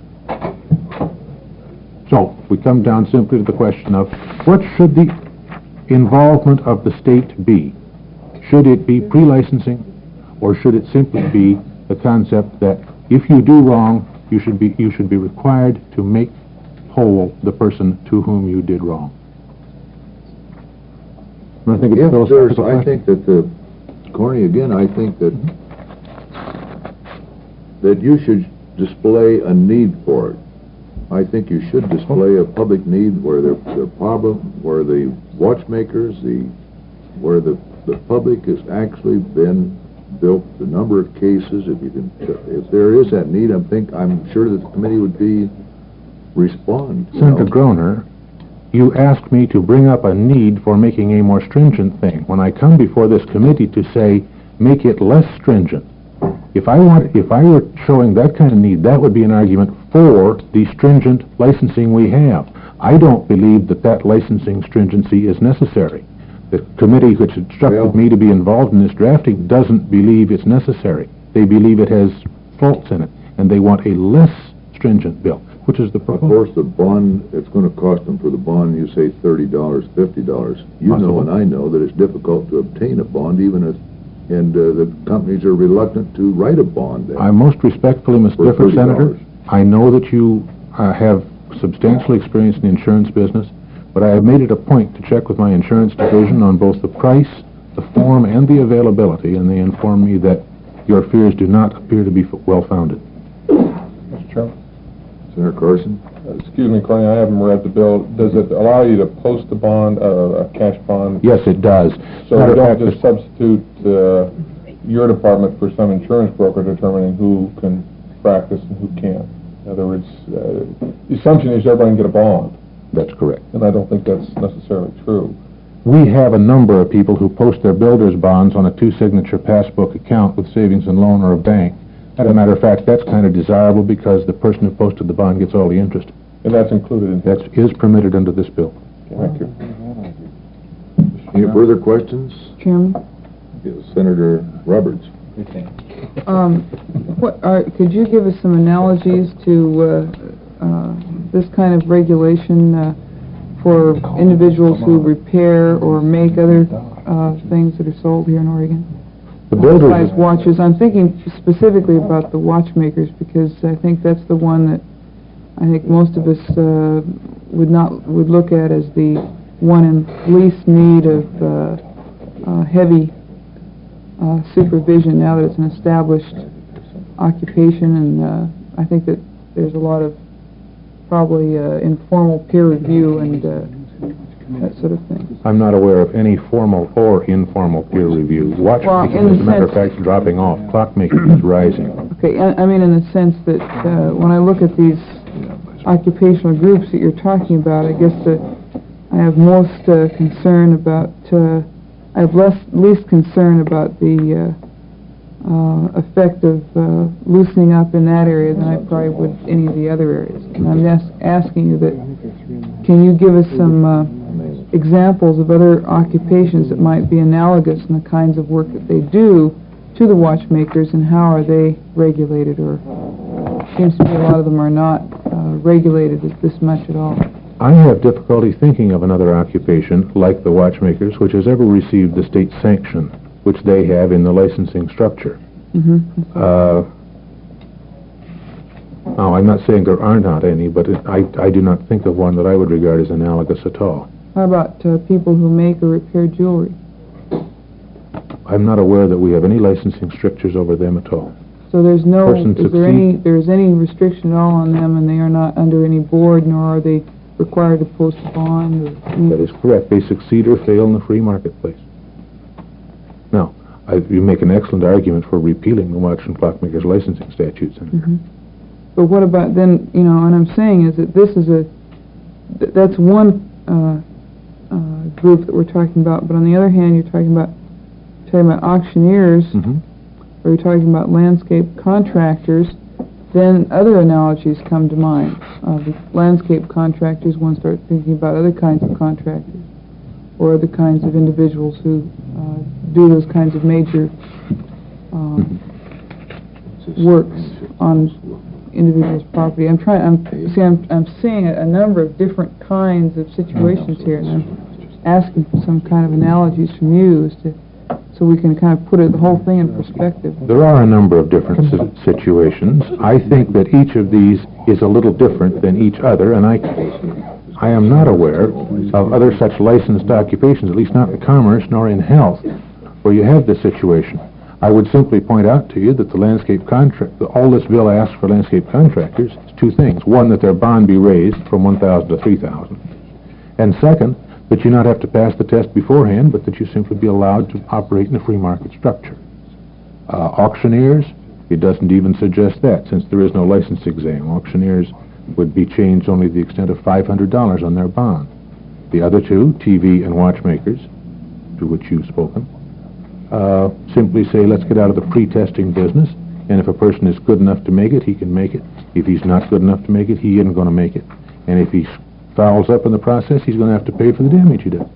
So, we come down simply to the question of what should the involvement of the state be? Should it be pre-licensing, or should it simply be the concept that if you do wrong, you should be you should be required to make whole the person to whom you did wrong? I think it's If there's, I think that the, Corny, again, I think that that you should display a need for it. I think you should display a public need where the, the problem, where the watchmakers, the, where the, the public has actually been built, the number of cases, if you can, if there is that need, I think, I'm sure that the committee would be, respond. Senator Groner, you asked me to bring up a need for making a more stringent thing. When I come before this committee to say, make it less stringent, if I want, if I were showing that kind of need, that would be an argument for the stringent licensing we have. I don't believe that that licensing stringency is necessary. The committee which instructed well, me to be involved in this drafting doesn't believe it's necessary. They believe it has faults in it, and they want a less stringent bill, which is the proposal. Of course, the bond, it's going to cost them for the bond, you say thirty dollars, fifty dollars. You Possible. know and I know that it's difficult to obtain a bond, even if, and uh, the companies are reluctant to write a bond. Then. I most respectfully must For differ, thirty Senator. dollars. I know that you uh, have substantial experience in the insurance business, but I have made it a point to check with my insurance division on both the price, the form, and the availability, and they inform me that your fears do not appear to be well-founded. Mister Chairman? Senator Carson? Uh, Excuse me, Corny, I haven't read the bill. Does it allow you to post a bond, uh, a cash bond? Yes, it does. So Matter you of don't fact, just substitute uh, your department for some insurance broker determining who can practice and who can't. In other words, uh, the assumption is everybody can get a bond, that's correct. and I don't think that's necessarily true. We have a number of people who post their builder's bonds on a two-signature passbook account with savings and loan or a bank. As a matter of fact, that's kind of desirable because the person who posted the bond gets all the interest. And that's included in... That is permitted under this bill. Thank you. Any further questions? Chairman? Yes, Senator Roberts. Um, what are, could you give us some analogies to uh, uh, this kind of regulation uh, for individuals who repair or make other uh, things that are sold here in Oregon? The builders... Besides watches, I'm thinking specifically about the watchmakers because I think that's the one that I think most of us uh, would not would look at as the one in least need of uh, uh, heavy Uh, supervision now that it's an established occupation, and uh, I think that there's a lot of probably uh, informal peer review and uh, that sort of thing. I'm not aware of any formal or informal peer review. Watchmaking, well, as a matter of fact, is dropping off. Clockmaking is rising. Okay, I, I mean in the sense that uh, when I look at these occupational groups that you're talking about, I guess that I have most uh, concern about uh, I have less, least concern about the uh, uh, effect of uh, loosening up in that area than I probably would any of the other areas. And I'm just asking you that, can you give us some uh, examples of other occupations that might be analogous in the kinds of work that they do to the watchmakers, and how are they regulated? Or it seems to me a lot of them are not uh, regulated this much at all. I have difficulty thinking of another occupation like the watchmakers which has ever received the state sanction which they have in the licensing structure. Mm-hmm. Uh, now, I'm not saying there are not any, but it, I, I do not think of one that I would regard as analogous at all. How about uh, people who make or repair jewelry? I'm not aware that we have any licensing strictures over them at all. So there's no, Person is there any, there's any restriction at all on them, and they are not under any board, nor are they required to post a bond? Or, That is correct. They succeed or fail in the free marketplace. Now, I, you make an excellent argument for repealing the watch and clockmakers licensing statutes. Mm-hmm. But what about then, you know, what I'm saying is that this is a, th that's one uh, uh, group that we're talking about, but on the other hand, you're talking about, talking about auctioneers, Mm-hmm. or you're talking about landscape contractors, then other analogies come to mind. Uh, the landscape contractors, one starts thinking about other kinds of contractors, or other kinds of individuals who uh, do those kinds of major um, works on individuals' property. I'm trying. I'm see. I'm I'm seeing a, a number of different kinds of situations here, and I'm asking for some kind of analogies from you as to, so we can kind of put it, the whole thing in perspective. There are a number of different si situations. I think that each of these is a little different than each other, and I, I am not aware of other such licensed occupations, at least not in commerce nor in health, where you have this situation. I would simply point out to you that the landscape contract, all this bill asks for landscape contractors is two things. One, that their bond be raised from one thousand to three thousand, and second, that you not have to pass the test beforehand, but that you simply be allowed to operate in a free market structure. Uh, auctioneers, it doesn't even suggest that, since there is no license exam. Auctioneers would be changed only to the extent of five hundred dollars on their bond. The other two, T V and watchmakers, to which you've spoken, uh, simply say, let's get out of the pre-testing business, and if a person is good enough to make it, he can make it. If he's not good enough to make it, he isn't going to make it. And if he's fouls up in the process, he's going to have to pay for the damage he did.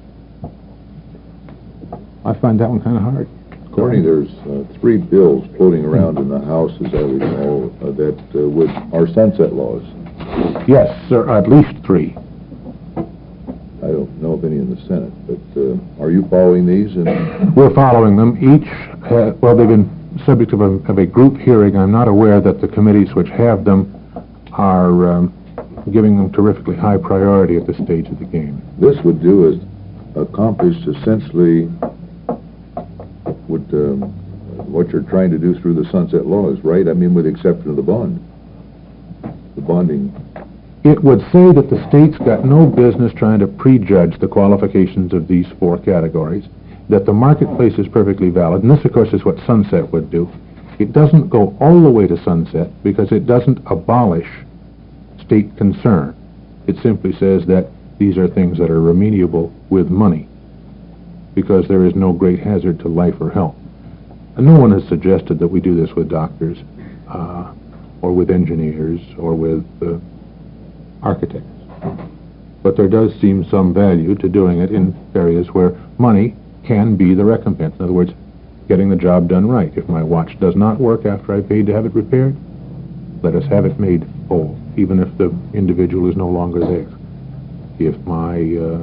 I find that one kind of hard. Corny, there's uh, three bills floating around in the House, as I recall, uh, that uh, would are sunset laws. Yes, sir, at least three. I don't know of any in the Senate, but uh, are you following these? And we're following them. Each, ha well, they've been subject of a, of a group hearing. I'm not aware that the committees which have them are um, giving them terrifically high priority at this stage of the game. This would do is accomplish essentially what um, what you're trying to do through the sunset laws, right? I mean, with the exception of the bond, the bonding. It would say that the state's got no business trying to prejudge the qualifications of these four categories, that the marketplace is perfectly valid, and this, of course, is what sunset would do. It doesn't go all the way to sunset because it doesn't abolish state concern. It simply says that these are things that are remediable with money because there is no great hazard to life or health. And no one has suggested that we do this with doctors uh, or with engineers or with uh, architects. But there does seem some value to doing it in areas where money can be the recompense. In other words, getting the job done right. If my watch does not work after I paid to have it repaired, let us have it made whole, even if the individual is no longer there. If my uh,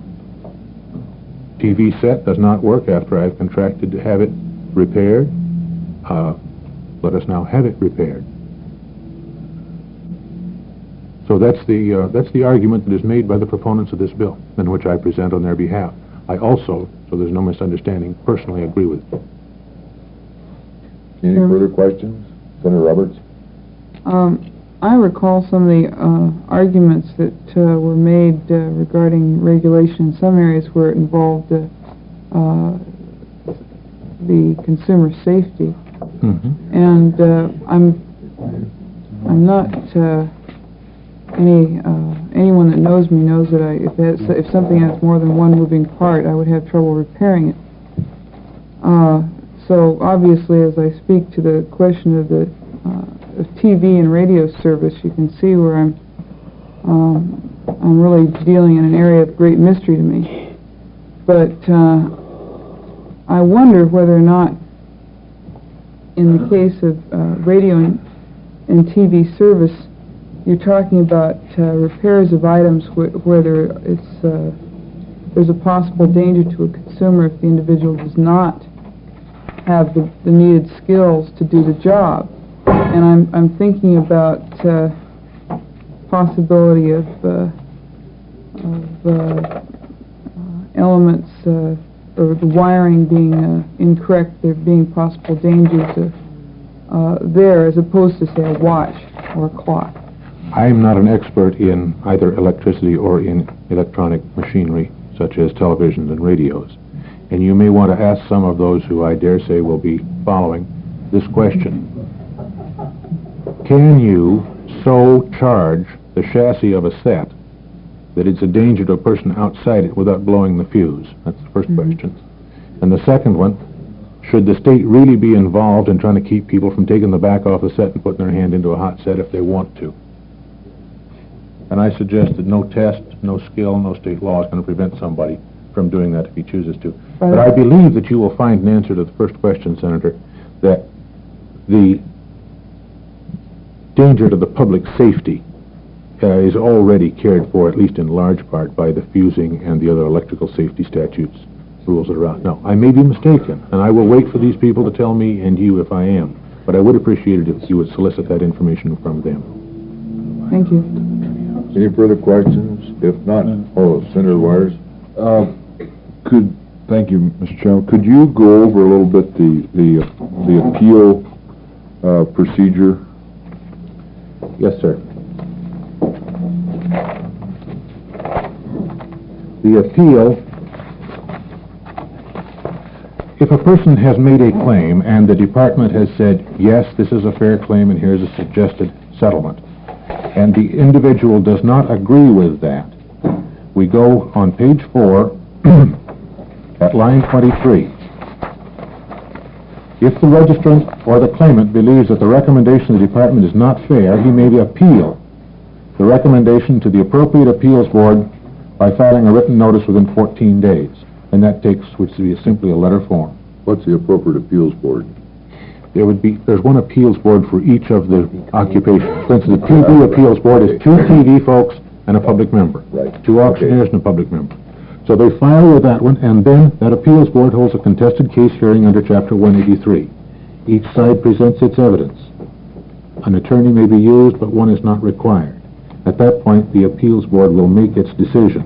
T V set does not work after I've contracted to have it repaired, uh, let us now have it repaired. So that's the uh, that's the argument that is made by the proponents of this bill, and which I present on their behalf. I also, so there's no misunderstanding, personally agree with it. Any further questions? Senator Roberts? Um, I recall some of the uh, arguments that uh, were made uh, regarding regulation in some areas where it involved uh, uh, the consumer safety, Mm-hmm. and uh, I'm I'm not uh, any uh, anyone that knows me knows that I, if that's, if something has more than one moving part, I would have trouble repairing it. Uh, so obviously, as I speak to the question of the uh, of T V and radio service, you can see where I'm um, I'm really dealing in an area of great mystery to me. But uh, I wonder whether or not, in the case of uh, radio and, and T V service, you're talking about uh, repairs of items wh where there it's uh, there's a possible danger to a consumer if the individual does not have the, the needed skills to do the job. And I'm, I'm thinking about uh, possibility of, uh, of uh, uh, elements uh, or the wiring being uh, incorrect, there being possible dangers to, uh, there as opposed to, say, a watch or a clock. I'm not an expert in either electricity or in electronic machinery, such as televisions and radios. And you may want to ask some of those who I dare say will be following this question. Can you so charge the chassis of a set that it's a danger to a person outside it without blowing the fuse? That's the first mm-hmm. question. And the second one, should the state really be involved in trying to keep people from taking the back off the set and putting their hand into a hot set if they want to? And I suggest that no test, no skill, no state law is going to prevent somebody from doing that if he chooses to. But I believe that you will find an answer to the first question, Senator, that the danger to the public safety uh, is already cared for, at least in large part, by the fusing and the other electrical safety statutes rules that are out. Now, I may be mistaken, and I will wait for these people to tell me and you if I am, but I would appreciate it if you would solicit that information from them. Thank you. Any further questions? If not, oh, Senator Wires. Uh, could, thank you, Mister Chairman. Could you go over a little bit the the the appeal uh, procedure? Yes, sir. The appeal, if a person has made a claim and the department has said, yes, this is a fair claim and here's a suggested settlement, and the individual does not agree with that, we go on page four at line twenty-three. If the registrant or the claimant believes that the recommendation of the department is not fair, he may appeal the recommendation to the appropriate appeals board by filing a written notice within fourteen days. And that takes, which would be simply a letter form. What's the appropriate appeals board? There would be, there's one appeals board for each of the occupations. For instance, the T V appeals board is two T V folks and a public member. Right. Two auctioneers and a public member. So they file with that one, and then that appeals board holds a contested case hearing under Chapter one eighty-three. Each side presents its evidence. An attorney may be used, but one is not required. At that point, the appeals board will make its decision.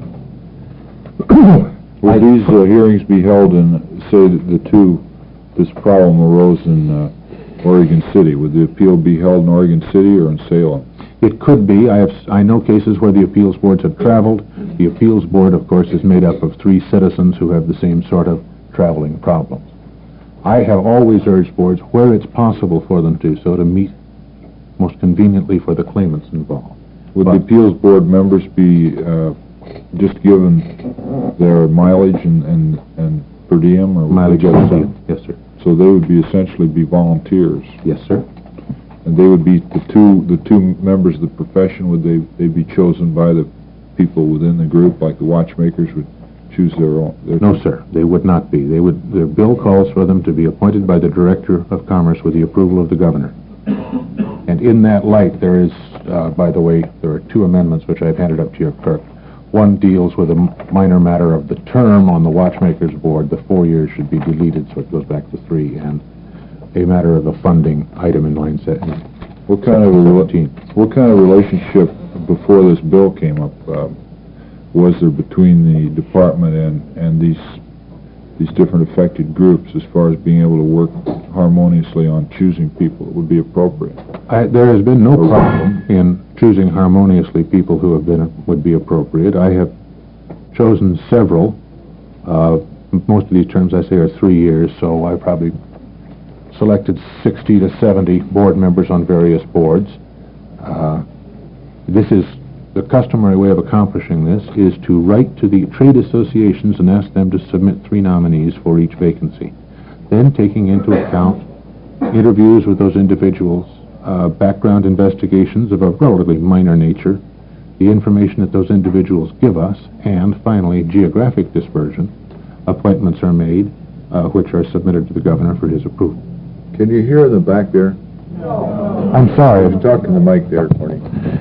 Will these uh, hearings be held in, say, that the two, this problem arose in uh, Oregon City? Would the appeal be held in Oregon City or in Salem? It could be. I have I know cases where the appeals boards have traveled. The appeals board, of course, is made up of three citizens who have the same sort of traveling problems. I have always urged boards, where it's possible for them to do so, to meet most conveniently for the claimants involved. Would but the appeals board members be uh, just given their mileage and, and, and per diem? Or mileage and per diem, yes, sir. So they would be essentially be volunteers? Yes, sir. And they would be the two the two members of the profession. Would they they be chosen by the people within the group, like the watchmakers would choose their own? Their no, sir. They would not be. They would. Their bill calls for them to be appointed by the Director of Commerce with the approval of the Governor. And in that light, there is, uh, by the way, there are two amendments which I've handed up to your clerk. One deals with a minor matter of the term on the watchmakers board. The four years should be deleted, so it goes back to three. And a matter of a funding item in line set. What kind of a what kind of relationship before this bill came up uh, was there between the department and and these these different affected groups as far as being able to work harmoniously on choosing people that would be appropriate? I, there has been no problem in choosing harmoniously people who have been would be appropriate. I have chosen several. Uh, most of these terms I say are three years, so I probably selected sixty to seventy board members on various boards. Uh, this is the customary way of accomplishing this is to write to the trade associations and ask them to submit three nominees for each vacancy. then taking into account interviews with those individuals, uh, background investigations of a relatively minor nature, the information that those individuals give us, and finally, geographic dispersion, appointments are made, uh, which are submitted to the governor for his approval. Can you hear in the back there? I'm sorry. He's talking to the mic there, Corny.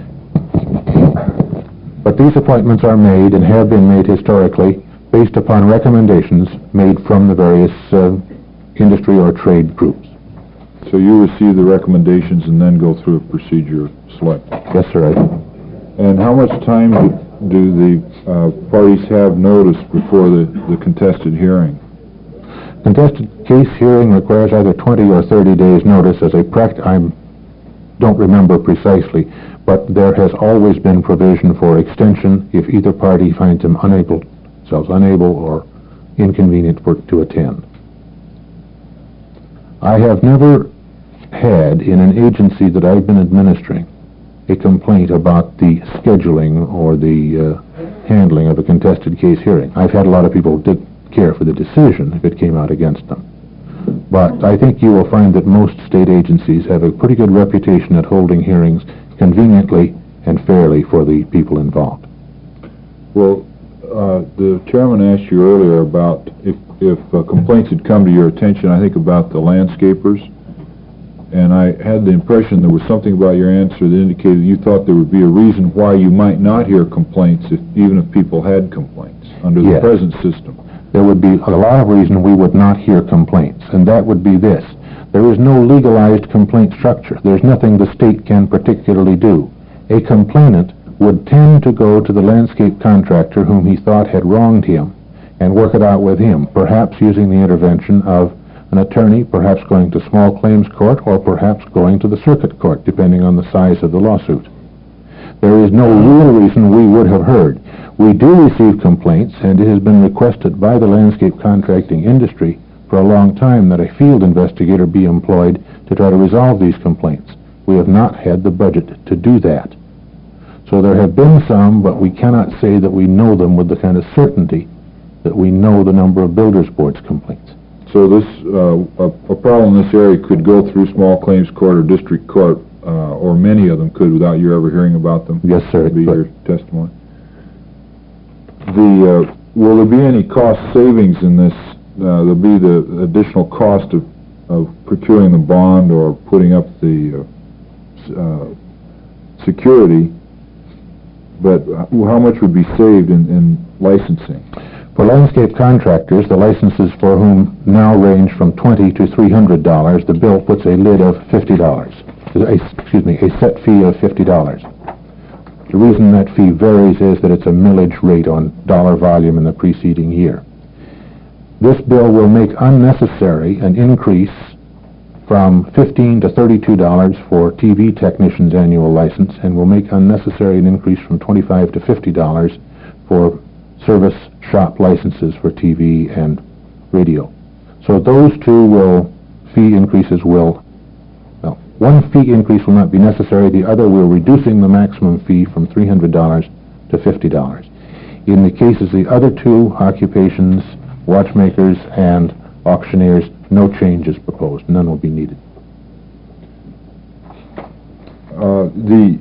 But these appointments are made and have been made historically based upon recommendations made from the various uh, industry or trade groups. So you receive the recommendations and then go through a procedure of select? Yes, sir. I And how much time do, do the uh, parties have notice before the, the contested hearing? Contested case hearing requires either twenty or thirty days notice as a pract. I don't remember precisely, but there has always been provision for extension if either party finds them unable, themselves unable or inconvenient for, to attend. I have never had in an agency that I've been administering a complaint about the scheduling or the uh, handling of a contested case hearing. I've had a lot of people who did care for the decision if it came out against them. But I think you will find that most state agencies have a pretty good reputation at holding hearings conveniently and fairly for the people involved. Well, uh, the chairman asked you earlier about if, if uh, complaints had come to your attention, I think about the landscapers, and I had the impression there was something about your answer that indicated you thought there would be a reason why you might not hear complaints, if, even if people had complaints, under the Yes. present system. There would be a lot of reason we would not hear complaints, and that would be this. There is no legalized complaint structure. There's nothing the state can particularly do. A complainant would tend to go to the landscape contractor whom he thought had wronged him and work it out with him, perhaps using the intervention of an attorney, perhaps going to small claims court, or perhaps going to the circuit court, depending on the size of the lawsuit. There is no real reason we would have heard. We do receive complaints, and it has been requested by the landscape contracting industry for a long time that a field investigator be employed to try to resolve these complaints. We have not had the budget to do that. So there have been some, but we cannot say that we know them with the kind of certainty that we know the number of builders' boards complaints. So this, uh, a, a problem in this area could go through small claims court or district court, uh, or many of them could without you ever hearing about them? Yes, sir. Be your testimony. The, uh, will there be any cost savings in this? Uh, there'll be the additional cost of, of procuring the bond or putting up the uh, uh, security, but how much would be saved in, in licensing? For landscape contractors, the licenses for whom now range from twenty to three hundred dollars. The bill puts a lid of fifty dollars. A, excuse me, a set fee of fifty dollars. The reason that fee varies is that it's a millage rate on dollar volume in the preceding year. This bill will make unnecessary an increase from fifteen to thirty-two dollars for T V technician's annual license, and will make unnecessary an increase from twenty-five to fifty dollars for service shop licenses for T V and radio. So those two will, fee increases will, well, one fee increase will not be necessary, the other we're reducing the maximum fee from three hundred dollars to fifty dollars. In the cases, the other two occupations, watchmakers and auctioneers, no change is proposed, none will be needed. Uh, the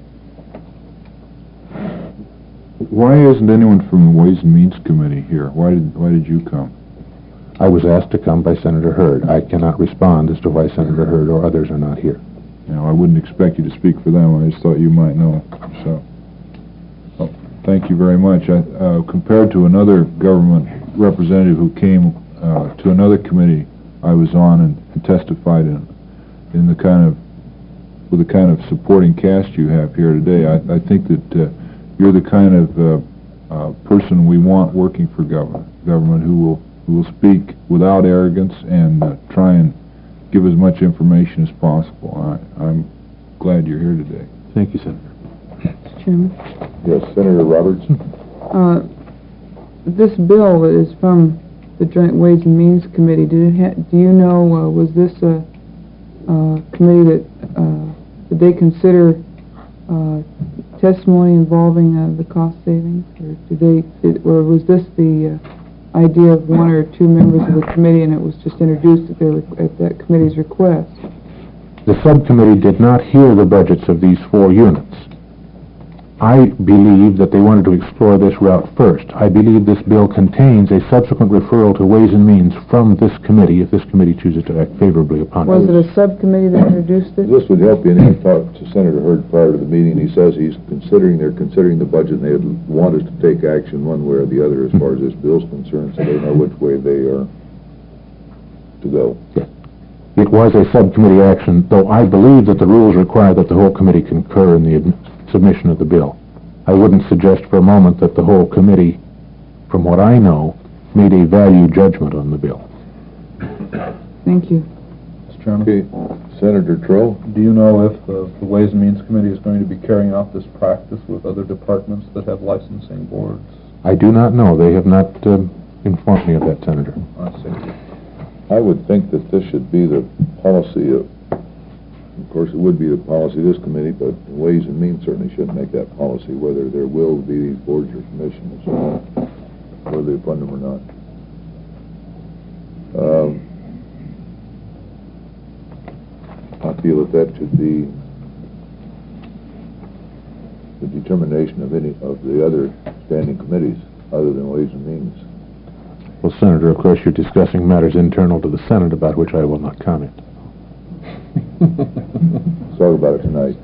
Why isn't anyone from the Ways and Means Committee here? Why did Why did you come? I was asked to come by Senator Hurd. I cannot respond as to why Senator Hurd or others are not here. You know, I wouldn't expect you to speak for them. I just thought you might know. So, well, thank you very much. I, uh, compared to another government representative who came uh, to another committee I was on and, and testified in, in the kind of with the kind of supporting cast you have here today, I, I think that. Uh, You're the kind of uh, uh, person we want working for government, government who will who will speak without arrogance and uh, try and give as much information as possible. I, I'm glad you're here today. Thank you, Senator. Mister Chairman, Yes, Senator Robertson. uh, this bill that is from the Joint Ways and Means Committee, did it ha do you know, uh, was this a, a committee that, uh, did they consider uh, testimony involving uh, the cost savings, or did they, did, or was this the uh, idea of one or two members of the committee, and it was just introduced at, their, at that committee's request. The subcommittee did not hear the budgets of these four units. I believe that they wanted to explore this route first. I believe this bill contains a subsequent referral to Ways and Means from this committee, if this committee chooses to act favorably upon it. Was it a subcommittee that introduced it? This would help you, and I talked to Senator Hurd prior to the meeting. He says he's considering, they're considering the budget, and they would want us to take action one way or the other as far as this bill's concerned, so they know which way they are to go. Yeah. It was a subcommittee action, though I believe that the rules require that the whole committee concur in the admi- submission of the bill. I wouldn't suggest for a moment that the whole committee, from what I know, made a value judgment on the bill. Thank you. Mister Chairman? Okay, Senator Troll? Do you know if uh, the Ways and Means Committee is going to be carrying out this practice with other departments that have licensing boards? I do not know. They have not um, informed me of that, Senator. I see. I would think that this should be the policy of, of course, it would be the policy of this committee, but Ways and Means certainly shouldn't make that policy, whether there will be these boards or commissions, or whether they fund them or not. Um, I feel that that should be the determination of any of the other standing committees, other than Ways and Means. Well, Senator, of course, you're discussing matters internal to the Senate about which I will not comment. Let's talk about it tonight.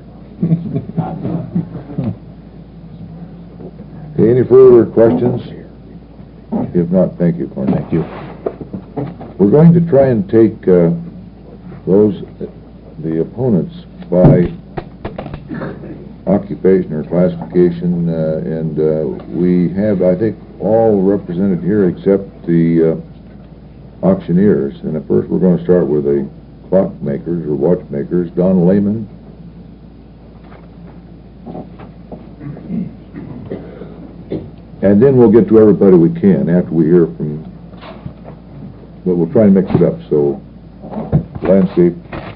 Okay, any further questions? If not, thank you, Corny. Thank you. We're going to try and take uh, those, the opponents by occupation or classification, uh, and uh, we have, I think, all represented here except the uh, auctioneers. And at first we're going to start with the clockmakers or watchmakers. Don Lehman. And then we'll get to everybody we can after we hear from, but we'll try and mix it up. So landscape,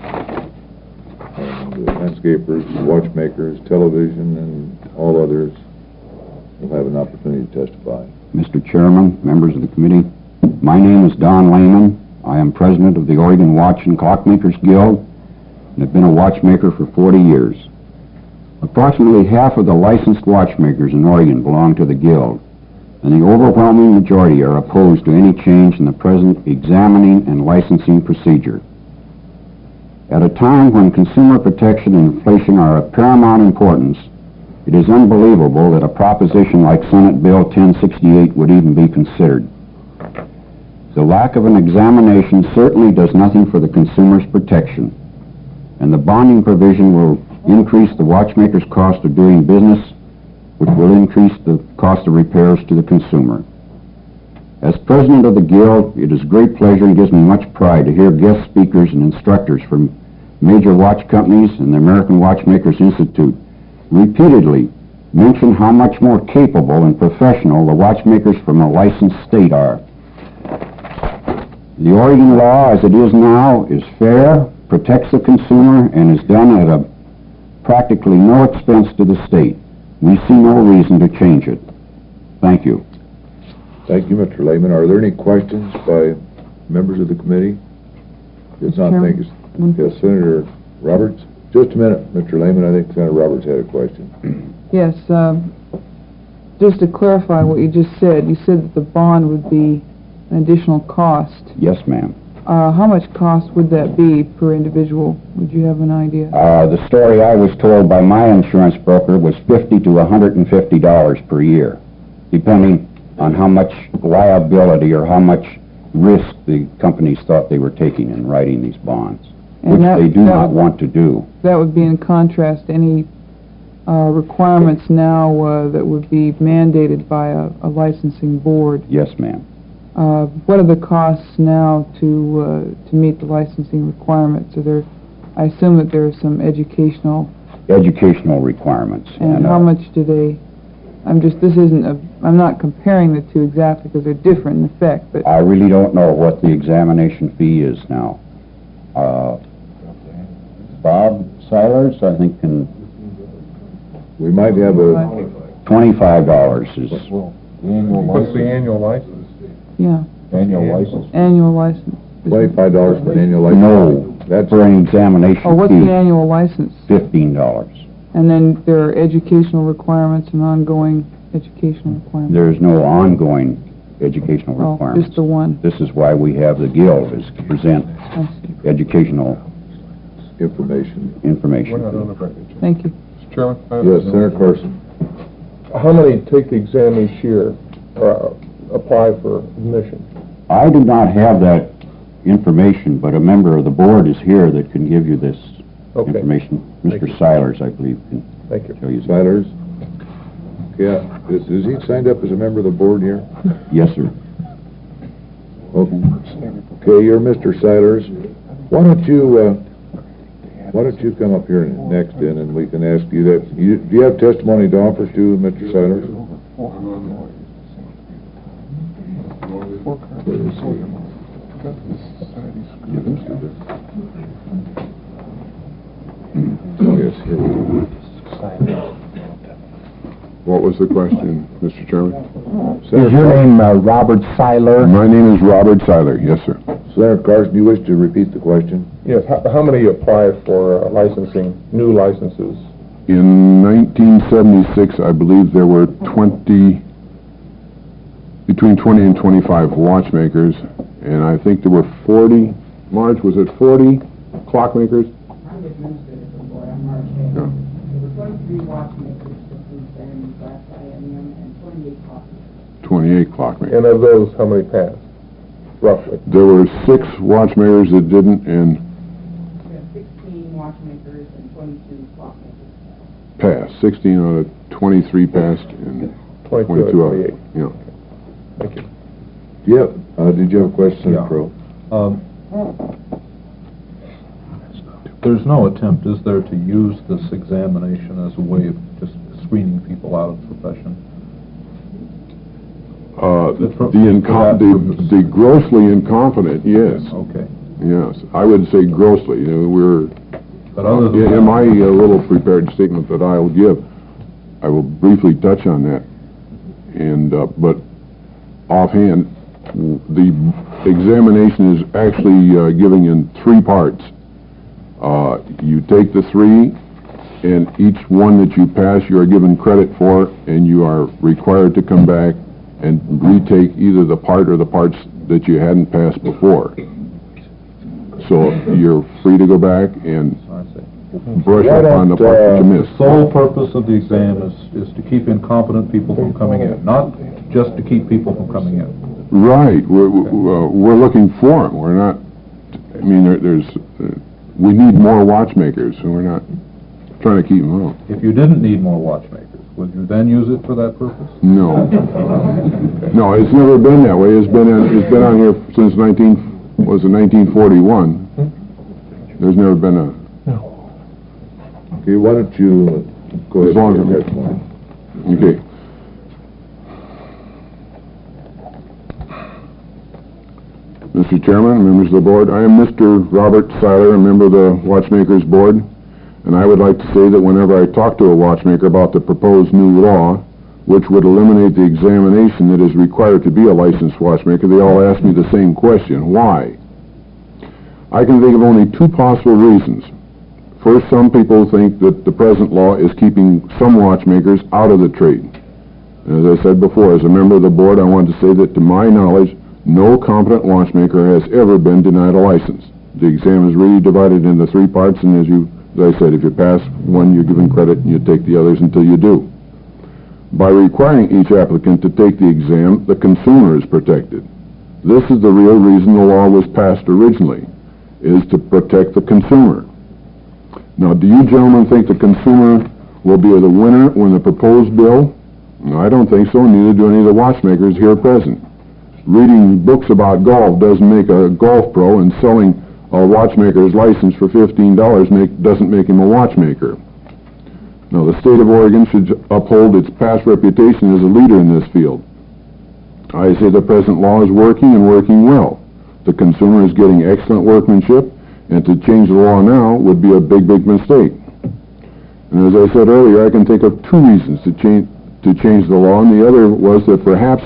and the landscapers, watchmakers, television, and all others will have an opportunity to testify. Mister Chairman, members of the committee, my name is Don Lehman. I am president of the Oregon Watch and Clockmakers Guild and have been a watchmaker for forty years. Approximately half of the licensed watchmakers in Oregon belong to the Guild, and the overwhelming majority are opposed to any change in the present examining and licensing procedure. At a time when consumer protection and inflation are of paramount importance, it is unbelievable that a proposition like Senate Bill ten sixty-eight would even be considered. The lack of an examination certainly does nothing for the consumer's protection, and the bonding provision will increase the watchmaker's cost of doing business, which will increase the cost of repairs to the consumer. As president of the Guild, it is a great pleasure and gives me much pride to hear guest speakers and instructors from major watch companies and the American Watchmakers Institute repeatedly mention how much more capable and professional the watchmakers from a licensed state are. The Oregon law, as it is now, is fair, protects the consumer, and is done at a practically no expense to the state. We see no reason to change it. Thank you. Thank you, Mister Lehman. Are there any questions by members of the committee? If not, thank you. Yes, Senator Roberts. Just a minute, Mister Lehman. I think Senator Roberts had a question. Yes, um, just to clarify what you just said, you said that the bond would be an additional cost. Yes, ma'am. Uh, how much cost would that be per individual? Would you have an idea? Uh, the story I was told by my insurance broker was fifty to one hundred fifty dollars per year, depending on how much liability or how much risk the companies thought they were taking in writing these bonds, And which that- they do that not would- want to do. That would be in contrast to any uh, requirements now uh, that would be mandated by a, a licensing board. Yes, ma'am. Uh, what are the costs now to uh, to meet the licensing requirements? Are there, I assume that there are some educational. Educational requirements. And, and how uh, much do they? I'm just. This isn't a. I'm not comparing the two exactly because they're different in effect. But I really don't know what the examination fee is now. Uh, Bob Silers, I think, can. We might have a Twenty-five dollars is. What's the annual license? Yeah, Annual license. annual license. Twenty-five dollars for an annual license? No, That's, for an examination Oh, what's the fee, annual license? fifteen dollars. And then there are educational requirements and ongoing educational requirements. There's no ongoing educational Oh, requirements. just the one. This is why we have the guild, is to present I see. educational information. information. We're not on the record. Thank you. Mister Chairman? I have Yes, a- Senator Carson. How many take the exam each year, or uh, apply for admission? I do not have that information, but a member of the board is here that can give you this Okay. information. Thank Mister you. Silers, I believe, can Thank you. show you. Silers? Yeah, is, is he signed up as a member of the board here? Yes, sir. Okay, Okay, you're Mister Silers. Why don't you, uh, why don't you come up here next in and we can ask you that. You, do you have testimony to offer to Mister Silers? Yes, here we go. What was the question, Mister Chairman? Senator Car- name uh, Robert Seiler? My name is Robert Seiler, yes, sir. Senator Carson, do you wish to repeat the question? Yes, how, how many apply for uh, licensing, new licenses? In nineteen seventy-six, I believe there were twenty, between twenty and twenty-five watchmakers, and I think there were forty, Marge, was it forty clockmakers? I'm the administrator for the board, I'm Mark Hay. Yeah. There were twenty-three watchmakers for food and glass I M M and twenty-eight clockmakers. twenty-eight clockmakers. And of those, how many passed, roughly? There were six watchmakers that didn't, and We have sixteen watchmakers and twenty-two clockmakers. passed. sixteen out of twenty-three passed, and Twenty-two out twenty-two of out. twenty-eight. Yeah. Thank you. Yeah, uh, did you have a question, Senator Yeah. Crowe? Um, There's no attempt, is there, to use this examination as a way of just screening people out of the profession? Uh, the, For- the, for incom- that the, purpose. the grossly incompetent, yes, Okay. yes. I would say grossly, you know, we're, But other than in that- in my uh, little prepared statement that I will give, I will briefly touch on that. And, uh, but offhand, w- the examination is actually uh, giving in three parts. Uh, you take the three, and each one that you pass, you are given credit for, and you are required to come back and retake either the part or the parts that you hadn't passed before. So you're free to go back and I see. brush Why up on the don't, part that you uh, missed. The sole purpose of the exam is, is to keep incompetent people from coming in, not just to keep people from coming in. Right, we're, we're uh, we're looking for them, we're not, I mean, there, there's, uh, we need more watchmakers, and we're not trying to keep them out. If you didn't need more watchmakers, would you then use it for that purpose? No. No, it's never been that way, it's been, on- it's been on here since nineteen, was it nineteen forty-one? There's never been a, Okay, why don't you uh, go ahead As long with your as- testimony? okay. Mister Chairman, members of the board, I am Mister Robert Seiler, a member of the Watchmakers Board, and I would like to say that whenever I talk to a watchmaker about the proposed new law, which would eliminate the examination that is required to be a licensed watchmaker, they all ask me the same question: why? I can think of only two possible reasons. First, some people think that the present law is keeping some watchmakers out of the trade. As I said before, as a member of the board, I want to say that to my knowledge, no competent watchmaker has ever been denied a license. The exam is really divided into three parts, and as you, as I said, if you pass one, you're given credit, and you take the others until you do. By requiring each applicant to take the exam, the consumer is protected. This is the real reason the law was passed originally, is to protect the consumer. Now, do you gentlemen think the consumer will be the winner when the proposed bill? No, I don't think so, neither do any of the watchmakers here present. Reading books about golf doesn't make a golf pro, and selling a watchmaker's license for fifteen dollars make, doesn't make him a watchmaker. Now, the state of Oregon should uphold its past reputation as a leader in this field. I say the present law is working and working well. The consumer is getting excellent workmanship, and to change the law now would be a big, big mistake. And as I said earlier, I can think of two reasons to change to change the law, and the other was that perhaps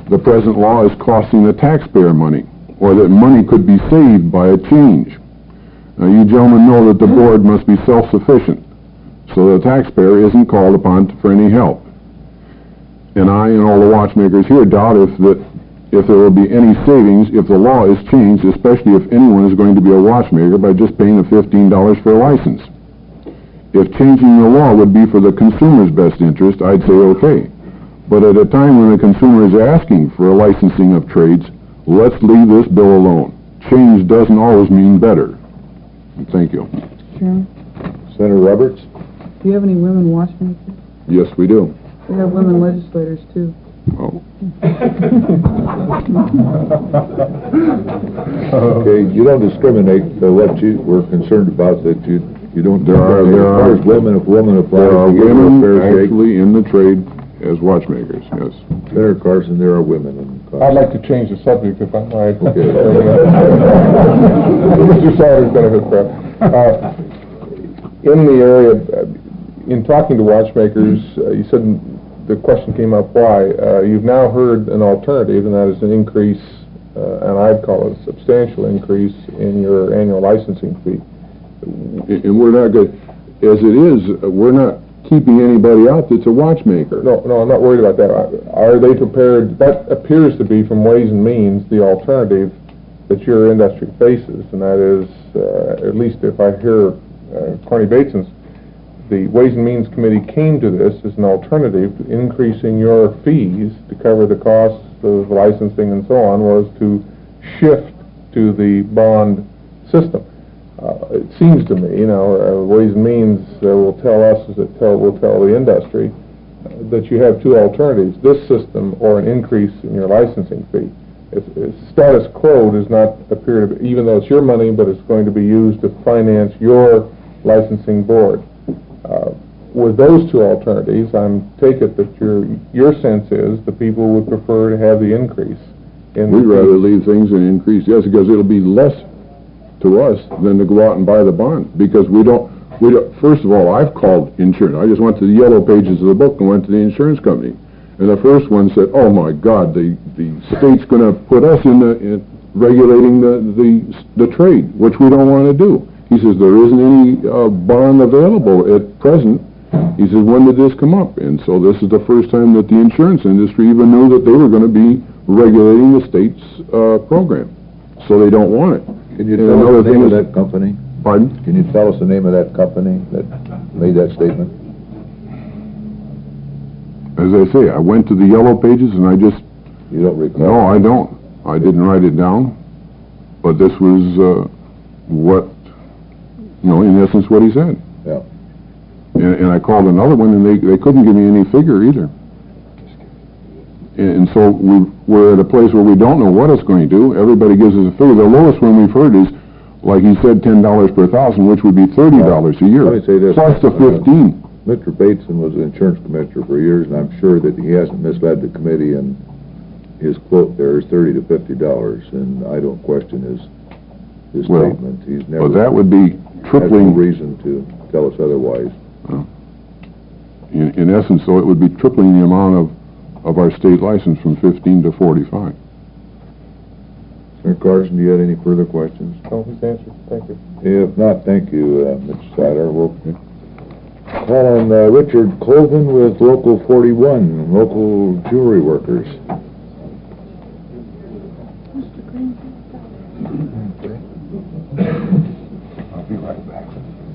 the present law is costing the taxpayer money, or that money could be saved by a change. Now, you gentlemen know that the board must be self-sufficient, so the taxpayer isn't called upon for any help. And I and all the watchmakers here doubt if that if there will be any savings if the law is changed, especially if anyone is going to be a watchmaker by just paying the fifteen dollars for a license. If changing the law would be for the consumer's best interest, I'd say okay. But at a time when the consumer is asking for a licensing of trades, let's leave this bill alone. Change doesn't always mean better. Thank you. Chairman, Senator Roberts? do you have any women watchmakers? Yes, we do. We have women legislators, too. Oh. Okay, you don't discriminate, uh, what you were concerned about, that you, you don't... There are, there As far are, as women, if women apply, there are you give them a women fair shake. actually in the trade as watchmakers, yes. Senator Carson, there are women in Congress. I'd like to change the subject if I might. Okay. Mister Salter's benefit prep. Uh, in the area, uh, in talking to watchmakers, uh, you said the question came up why. Uh, you've now heard an alternative, and that is an increase, uh, and I'd call it a substantial increase in your annual licensing fee. And we're not good, as it is, uh, we're not keeping anybody out that's a watchmaker. No, no, I'm not worried about that. Are they prepared? That appears to be, from Ways and Means, the alternative that your industry faces, and that is, uh, at least if I hear uh, Corny Bateson's, the Ways and Means Committee came to this as an alternative to increasing your fees to cover the costs of licensing and so on, was to shift to the bond system. Uh, it seems to me, you know, uh, Ways and Means uh, will tell us, as it tell, will tell the industry, uh, that you have two alternatives, this system or an increase in your licensing fee. It's, it's status quo does not appear to be, even though it's your money, but it's going to be used to finance your licensing board. Uh, with those two alternatives, I take it that your your sense is the people would prefer to have the increase. In We'd the rather fee. leave things and increase, yes, because it'll be less to us than to go out and buy the bond, because we don't, we don't, first of all, I've called insurance. I just went to the yellow pages of the book and went to the insurance company. And the first one said, oh my God, the, the state's gonna put us in the, in regulating the, the, the trade, which we don't wanna do. He says, there isn't any, uh, bond available at present. He says, when did this come up? And so this is the first time that the insurance industry even knew that they were gonna be regulating the state's, uh, program. So they don't want it. Can you And tell another us the name of thing is- that company? Pardon? Can you tell us the name of that company that made that statement? As I say, I went to the yellow pages and I just, You don't recall? no, I don't. I didn't write it down, but this was, uh, what, you know, in essence, what he said. Yeah. And, and I called another one, and they, they couldn't give me any figure either. And, and so we, we're at a place where we don't know what it's going to do. Everybody gives us a figure. The lowest one we've heard is, like he said, ten dollars per thousand, which would be thirty dollars a year. Let me say this. Plus the fifteen. Mister Bateson was the insurance commissioner for years, and I'm sure that he hasn't misled the committee, and his quote there is thirty to fifty dollars, and I don't question his, his Well, statement. He's never... Well, that would be has no tripling, reason to tell us otherwise. in, in essence, so it would be tripling the amount of, of our state license from fifteen to forty-five. Senator Carson, do you have any further questions? No, he's answered. Thank you. If not, thank you, uh, Mister Siler. We'll call on uh, Richard Colvin with Local forty-one, local jewelry workers. I'll be right back.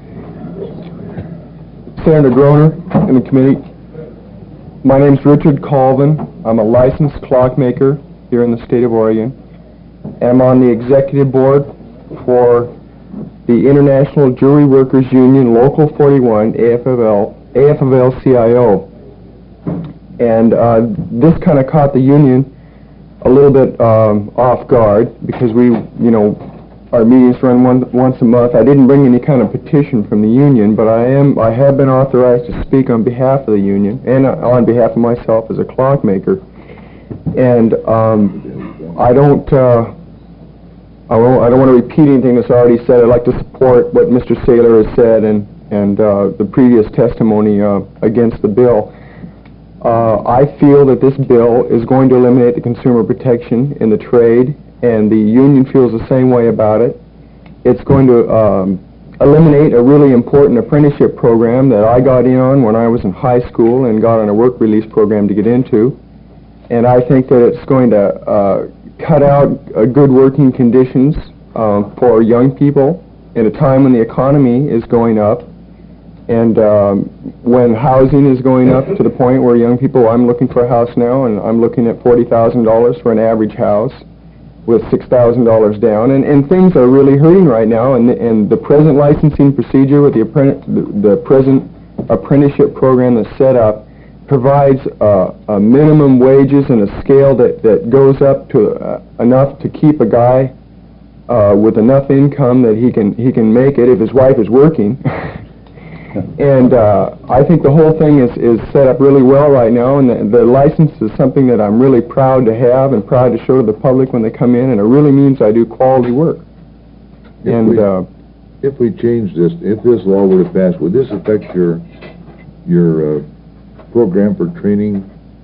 Senator Groner and the committee. My name's Richard Colvin. I'm a licensed clockmaker here in the state of Oregon. I'm on the executive board for the International Jewelry Workers Union, Local forty-one, A F L, A F L C I O. And uh, this kind of caught the union a little bit um, off guard because we, you know, our meetings run one, once a month. I didn't bring any kind of petition from the union, but I am, I have been authorized to speak on behalf of the union and uh, on behalf of myself as a clockmaker. And um, I don't, uh, I won't, I don't want to repeat anything that's already said. I'd like to support what Mister Saylor has said and and uh, the previous testimony uh, against the bill. Uh, I feel that this bill is going to eliminate the consumer protection in the trade, and the union feels the same way about it. It's going to um, eliminate a really important apprenticeship program that I got in on when I was in high school and got on a work release program to get into. And I think that it's going to uh, cut out uh, good working conditions uh, for young people at a time when the economy is going up, and um, when housing is going up to the point where young people, I'm looking for a house now, and I'm looking at forty thousand dollars for an average house with six thousand dollars down, and, and things are really hurting right now, and, and the present licensing procedure with the, the, the present apprenticeship program that's set up provides uh, a minimum wages and a scale that, that goes up to uh, enough to keep a guy uh, with enough income that he can, he can make it if his wife is working. And uh, I think the whole thing is, is set up really well right now, and the, the license is something that I'm really proud to have and proud to show to the public when they come in, and it really means I do quality work. If and we, uh, if we change this, if this law were to pass, would this affect your your uh, program for training?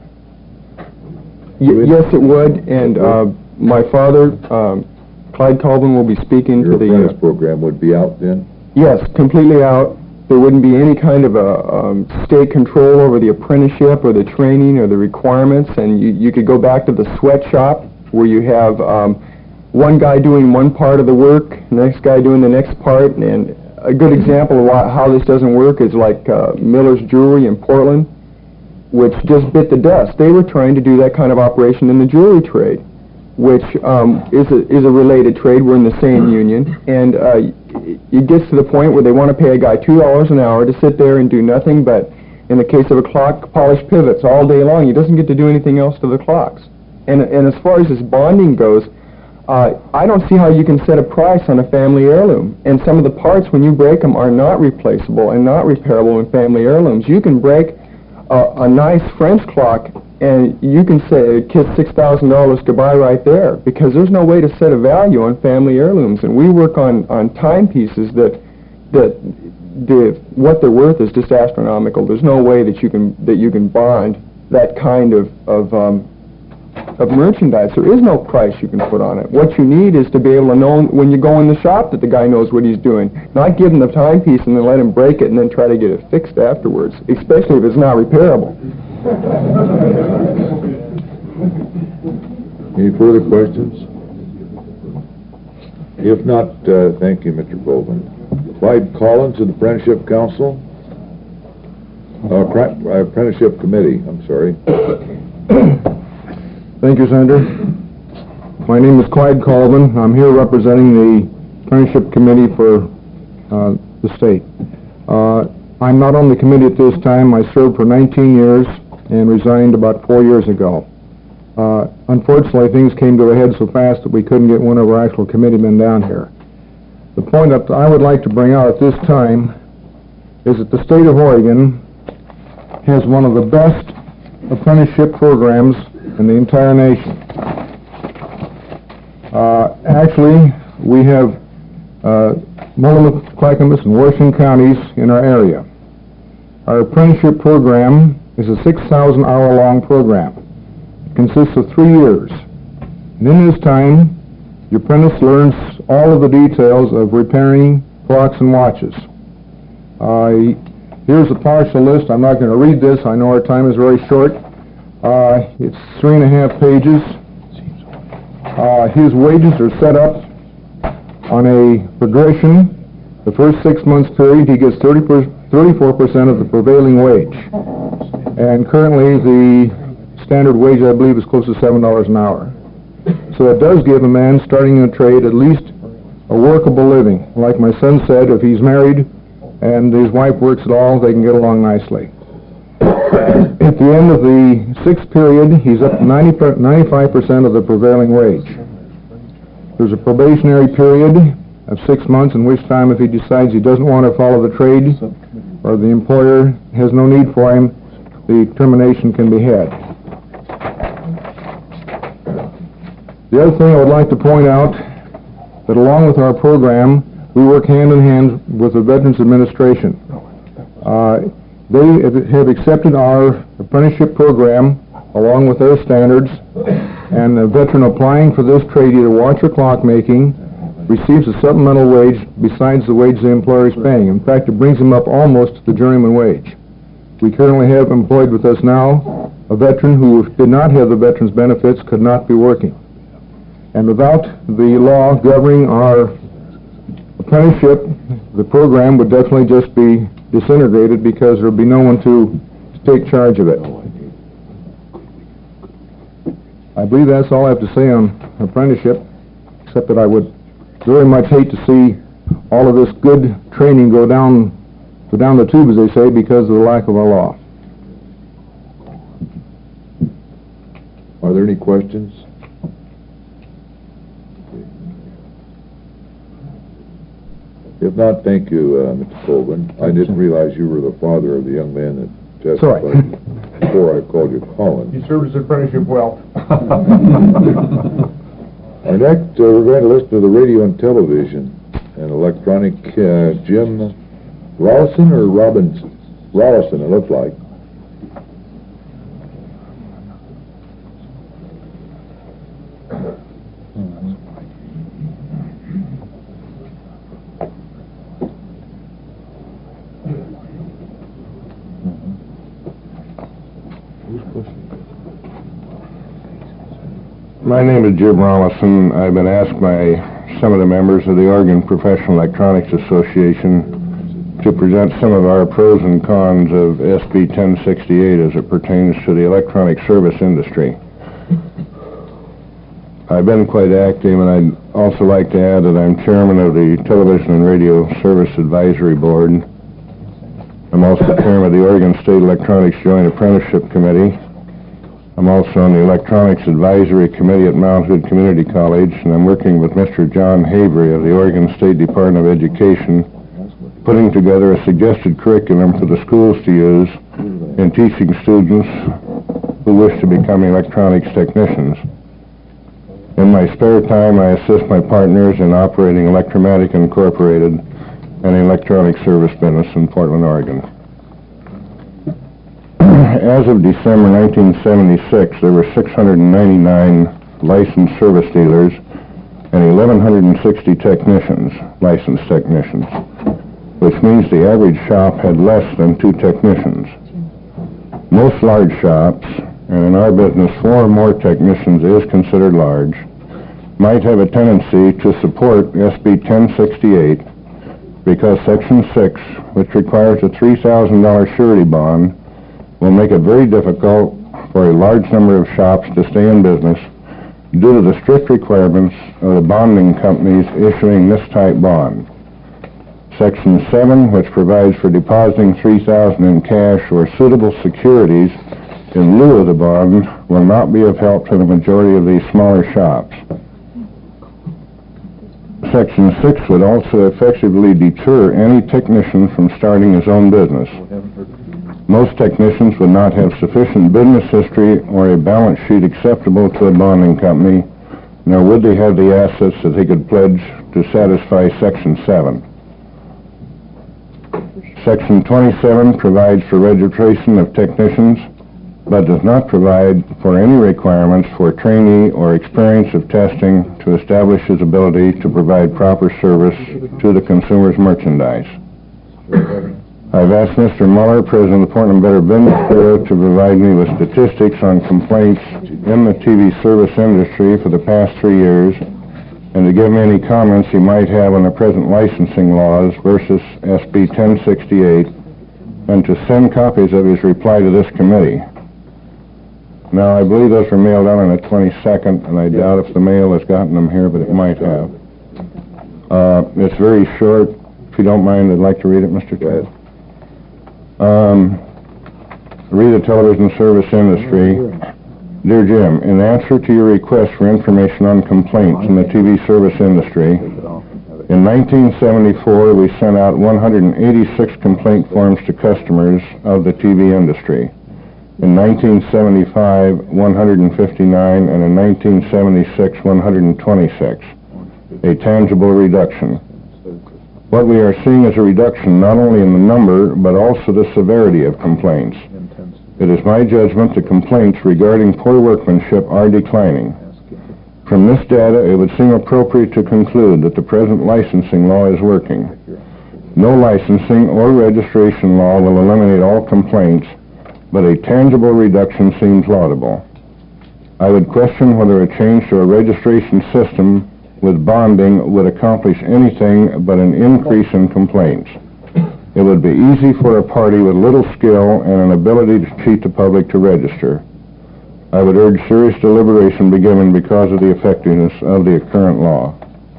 y yes, it would, and uh, my father, um, Clyde Colvin, will be speaking your to the... apprentice uh, program would be out then? Yes, completely out. There wouldn't be any kind of a um, state control over the apprenticeship or the training or the requirements, and you, you could go back to the sweatshop where you have um, one guy doing one part of the work, next guy doing the next part, and a good example of why, how this doesn't work is like uh, Miller's Jewelry in Portland, which just bit the dust. They were trying to do that kind of operation in the jewelry trade, which um, is, a, is a related trade. We're in the same union, and uh, it gets to the point where they want to pay a guy two dollars an hour to sit there and do nothing but, in the case of a clock, polish pivots all day long. He doesn't get to do anything else to the clocks. And, and as far as this bonding goes, uh, I don't see how you can set a price on a family heirloom. And some of the parts, when you break them, are not replaceable and not repairable in family heirlooms. You can break a, a nice French clock, and you can say, kiss six thousand dollars goodbye right there, because there's no way to set a value on family heirlooms. And we work on, on timepieces that, that the, what they're worth is just astronomical. There's no way that you can, that you can bond that kind of, of, um, of merchandise. There is no price you can put on it. What you need is to be able to know when you go in the shop that the guy knows what he's doing, not give him the timepiece and then let him break it and then try to get it fixed afterwards, especially if it's not repairable. Any further questions? If not, uh, thank you, Mister Colvin. Clyde Collins of the Apprenticeship Council, uh, Apprenticeship Committee, I'm sorry. Thank you, Senator. My name is Clyde Colvin. I'm here representing the Apprenticeship Committee for uh, the state. Uh, I'm not on the committee at this time. I served for nineteen years and resigned about four years ago. Uh, unfortunately, things came to a head so fast that we couldn't get one of our actual committeemen down here. The point that I would like to bring out at this time is that the state of Oregon has one of the best apprenticeship programs in the entire nation. Uh, actually, we have uh, Multnomah, Clackamas, and Washington counties in our area. Our apprenticeship program is a six thousand hour long program. It consists of three years. And in this time, the apprentice learns all of the details of repairing clocks and watches. Uh, here's a partial list. I'm not going to read this. I know our time is very short. Uh, it's three and a half pages. Uh, his wages are set up on a progression. The first six months period, he gets thirty-four percent of the prevailing wage. And currently, the standard wage, I believe, is close to seven dollars an hour. So it does give a man starting in a trade at least a workable living. Like my son said, if he's married and his wife works at all, they can get along nicely. At the end of the sixth period, he's up to ninety-five percent of the prevailing wage. There's a probationary period of six months, in which time, if he decides he doesn't want to follow the trade, or the employer has no need for him, the termination can be had. The other thing I would like to point out, that along with our program, we work hand in hand with the Veterans Administration. Uh, They have accepted our apprenticeship program along with their standards, and a veteran applying for this trade, either watch or clock making, receives a supplemental wage besides the wage the employer is paying. In fact, it brings them up almost to the journeyman wage. We currently have employed with us now a veteran who did not have the veteran's benefits, could not be working. And without the law governing our apprenticeship, the program would definitely just be disintegrated because there would be no one to, to take charge of it. I believe that's all I have to say on apprenticeship, except that I would very much hate to see all of this good training go down, go down the tube, as they say, because of the lack of a law. Are there any questions? If not, thank you, uh, Mister Colvin. I didn't realize you were the father of the young man that testified before I called you Colin. You served his apprenticeship well. Our next, uh, we're going to listen to the radio and television and electronic. uh, Jim Rollison or Robinson? Rollison, it looks like. My name is Jim Rollison. I've been asked by some of the members of the Oregon Professional Electronics Association to present some of our pros and cons of S B ten sixty-eight as it pertains to the electronic service industry. I've been quite active, and I'd also like to add that I'm chairman of the Television and Radio Service Advisory Board. I'm also chairman of the Oregon State Electronics Joint Apprenticeship Committee. I'm also on the Electronics Advisory Committee at Mount Hood Community College, and I'm working with Mister John Havery of the Oregon State Department of Education, putting together a suggested curriculum for the schools to use in teaching students who wish to become electronics technicians. In my spare time, I assist my partners in operating Electromatic Incorporated, an electronic service business in Portland, Oregon. As of December nineteen seventy-six, there were six hundred ninety-nine licensed service dealers and eleven sixty technicians, licensed technicians, which means the average shop had less than two technicians. Most large shops, and in our business four or more technicians is considered large, might have a tendency to support S B ten sixty-eight because Section six, which requires a three thousand dollar surety bond, will make it very difficult for a large number of shops to stay in business due to the strict requirements of the bonding companies issuing this type bond. Section seven, which provides for depositing three thousand dollars in cash or suitable securities in lieu of the bond, will not be of help to the majority of these smaller shops. Section six would also effectively deter any technician from starting his own business. Most technicians would not have sufficient business history or a balance sheet acceptable to a bonding company, nor would they have the assets that they could pledge to satisfy Section seven. Section twenty-seven provides for registration of technicians, but does not provide for any requirements for trainee or experience of testing to establish his ability to provide proper service to the consumer's merchandise. I've asked Mister Muller, President of the Portland Better Business Bureau, to provide me with statistics on complaints in the T V service industry for the past three years, and to give me any comments he might have on the present licensing laws versus S B ten sixty-eight, and to send copies of his reply to this committee. Now, I believe those were mailed out on the twenty-second, and I doubt if the mail has gotten them here, but it might have. Uh, it's very short. If you don't mind, I'd like to read it, Mister Chair. Um, read the television service industry. Dear Jim, in answer to your request for information on complaints in the T V service industry, in nineteen seventy-four we sent out one hundred eighty-six complaint forms to customers of the T V industry. In nineteen seventy-five, one hundred fifty-nine, and in nineteen seventy-six, one hundred twenty-six, a tangible reduction. What we are seeing is a reduction not only in the number, but also the severity of complaints. It is my judgment that complaints regarding poor workmanship are declining. From this data, it would seem appropriate to conclude that the present licensing law is working. No licensing or registration law will eliminate all complaints, but a tangible reduction seems laudable. I would question whether a change to a registration system with bonding would accomplish anything but an increase in complaints. It would be easy for a party with little skill and an ability to cheat the public to register. I would urge serious deliberation be given because of the effectiveness of the current law.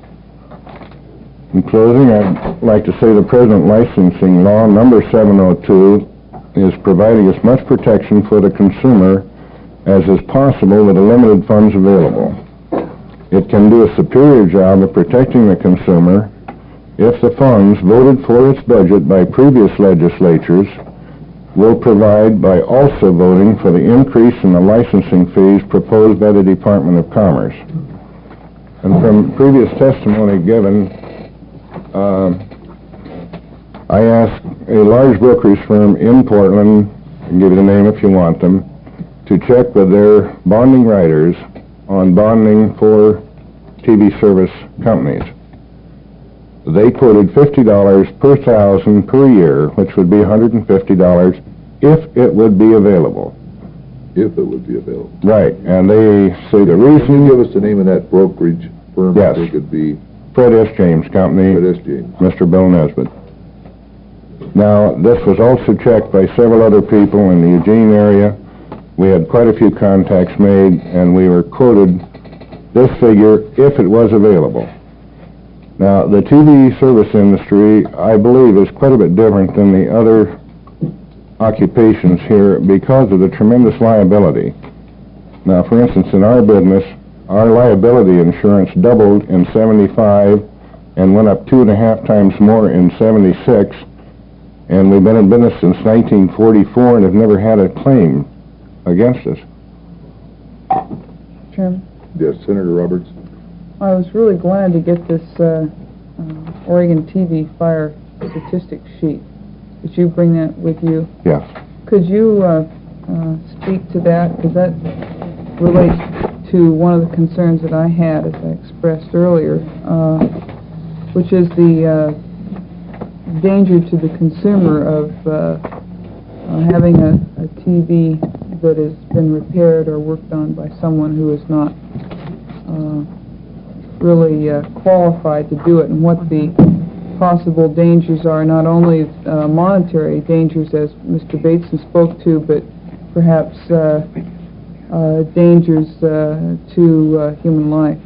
In closing, I'd like to say the present licensing law, number seven oh two, is providing as much protection for the consumer as is possible with the limited funds available. It can do a superior job of protecting the consumer if the funds voted for its budget by previous legislatures will provide by also voting for the increase in the licensing fees proposed by the Department of Commerce. And from previous testimony given, uh, I asked a large brokerage firm in Portland, I can give you the name if you want them, to check with their bonding writers on bonding for T V service companies. They quoted fifty dollars per thousand per year, which would be one hundred fifty dollars if it would be available. If it would be available. Right, and they say the reason... Can you give us the name of that brokerage firm? Yes. It could be... Fred S. James Company. Fred S. James. Mister Bill Nesbitt. Now, this was also checked by several other people in the Eugene area. We had quite a few contacts made, and we were quoted this figure if it was available. Now, the T V service industry, I believe, is quite a bit different than the other occupations here because of the tremendous liability. Now, for instance, in our business, our liability insurance doubled in seventy-five and went up two and a half times more in seventy-six, and we've been in business since nineteen forty-four and have never had a claim against us. Chairman? Yes, Senator Roberts. I was really glad to get this uh, uh, Oregon T V fire statistic sheet. Did you bring that with you? Yes. Could you uh, uh, speak to that? Because that relates to one of the concerns that I had, as I expressed earlier, uh, which is the uh, danger to the consumer of uh, uh, having a, a T V that has been repaired or worked on by someone who is not uh, really uh, qualified to do it, and what the possible dangers are, not only uh, monetary dangers, as Mister Bateson spoke to, but perhaps uh, uh, dangers uh, to uh, human life.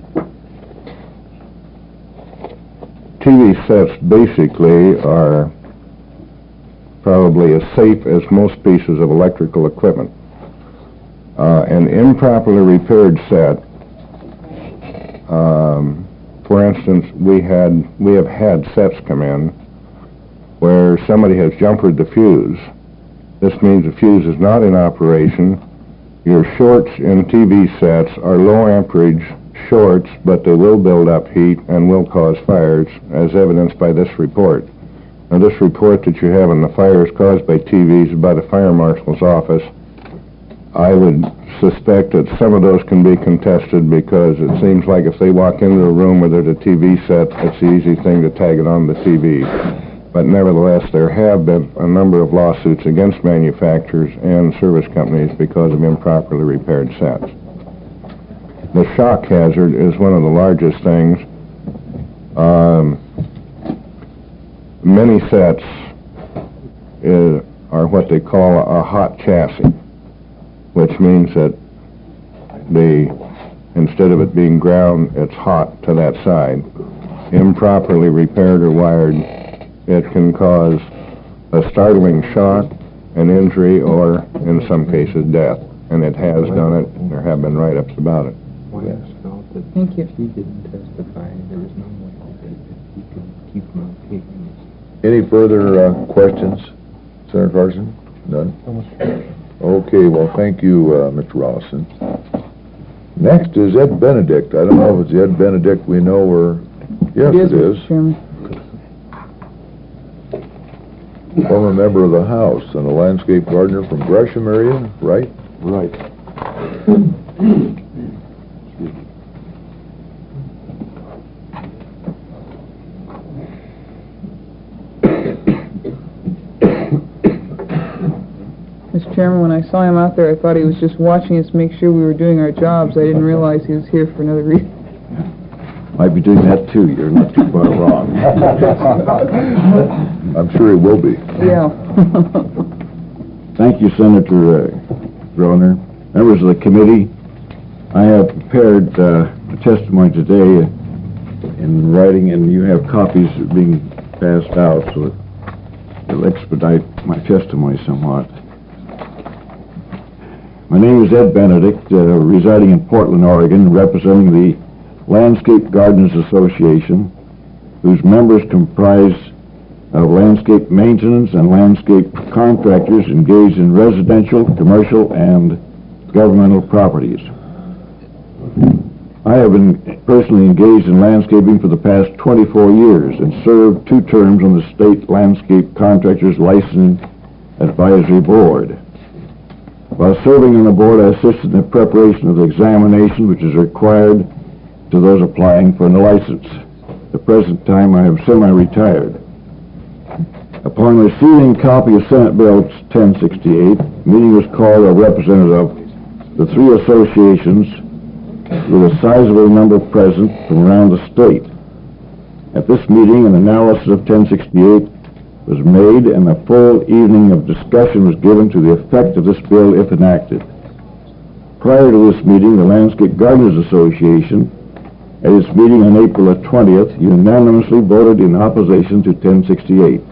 T V sets basically are probably as safe as most pieces of electrical equipment. Uh, an improperly repaired set, um, for instance, we had we have had sets come in where somebody has jumpered the fuse. This means the fuse is not in operation. Your shorts in T V sets are low amperage shorts, but they will build up heat and will cause fires, as evidenced by this report. Now, this report that you have on the fires caused by T Vs by the fire marshal's office, I would suspect that some of those can be contested, because it seems like if they walk into a room where there's a T V set, it's the easy thing to tag it on the T V. But nevertheless, there have been a number of lawsuits against manufacturers and service companies because of improperly repaired sets. The shock hazard is one of the largest things. Um, many sets is, are what they call a hot chassis, which means that the, instead of it being ground, it's hot to that side. Improperly repaired or wired, it can cause a startling shock, an injury, or, in some cases, death. And it has done it, and there have been write-ups about it. Thank you. He didn't testify. There was no way that he could keep him on tape. Any further uh, questions, Senator Carson? None? Okay, well, thank you, uh, Mister Rollison. Next is Ed Benedict. I don't know if it's Ed Benedict we know, or... Yes, it is. Chairman. former member of the House and a landscape gardener from Gresham area, right? Right. Mister Chairman, when I saw him out there, I thought he was just watching us make sure we were doing our jobs. I didn't realize he was here for another reason. Might be doing that too. You're not too far wrong. I'm sure he will be. Yeah. Thank you, Senator uh, Groner. Members of the committee, I have prepared uh, a testimony today in writing, and you have copies being passed out, so it will expedite my testimony somewhat. My name is Ed Benedict, uh, residing in Portland, Oregon, representing the Landscape Gardeners Association, whose members comprise of landscape maintenance and landscape contractors engaged in residential, commercial, and governmental properties. I have been personally engaged in landscaping for the past twenty-four years and served two terms on the State Landscape Contractors Licensing Advisory Board. While serving on the board, I assisted in the preparation of the examination which is required to those applying for a license. At the present time, I am semi-retired. Upon receiving a copy of Senate Bill ten sixty-eight, a meeting was called by a representative of the three associations with a sizable number present from around the state. At this meeting, an analysis of ten sixty-eight was made and a full evening of discussion was given to the effect of this bill if enacted. Prior to this meeting, the Landscape Gardeners Association, at its meeting on April the twentieth, unanimously voted in opposition to ten sixty-eight.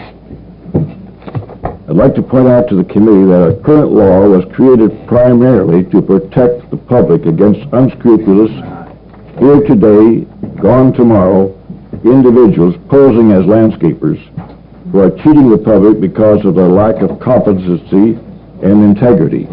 I'd like to point out to the committee that our current law was created primarily to protect the public against unscrupulous, here today, gone tomorrow, individuals posing as landscapers who are cheating the public because of their lack of competency and integrity.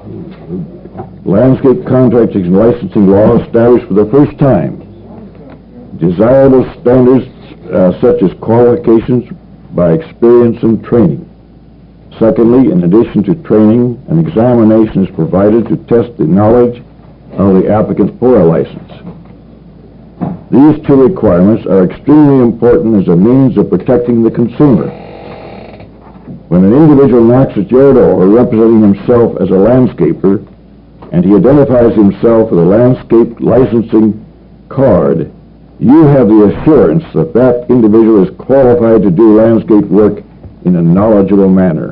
Landscape contracting and licensing law established for the first time desirable standards uh, such as qualifications by experience and training. Secondly, in addition to training, an examination is provided to test the knowledge of the applicant for a license. These two requirements are extremely important as a means of protecting the consumer. When an individual knocks at your door representing himself as a landscaper, and he identifies himself with a landscape licensing card, you have the assurance that that individual is qualified to do landscape work in a knowledgeable manner.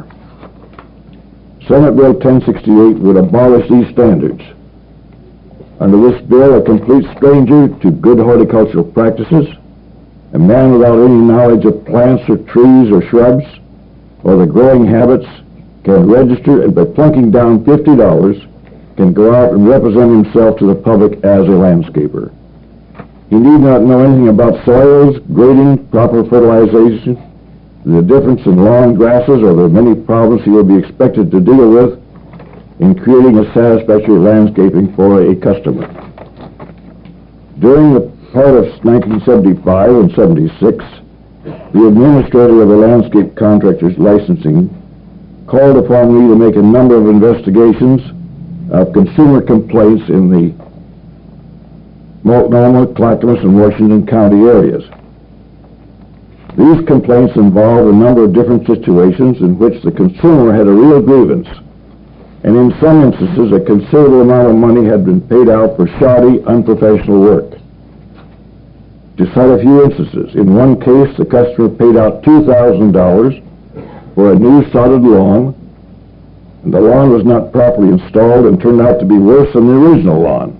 Senate Bill ten sixty-eight would abolish these standards. Under this bill, a complete stranger to good horticultural practices, a man without any knowledge of plants or trees or shrubs, or the growing habits, can register and by plunking down fifty dollars, can go out and represent himself to the public as a landscaper. He need not know anything about soils, grading, proper fertilization, the difference in lawn grasses, or the many problems he will be expected to deal with in creating a satisfactory landscaping for a customer. During the part of nineteen seventy-five and seventy-six, the administrator of the landscape contractors licensing called upon me to make a number of investigations of consumer complaints in the Multnomah, Clackamas, and Washington County areas. These complaints involve a number of different situations in which the consumer had a real grievance, and in some instances a considerable amount of money had been paid out for shoddy, unprofessional work. To cite a few instances, in one case the customer paid out two thousand dollars for a new sodded lawn, and the lawn was not properly installed and turned out to be worse than the original lawn.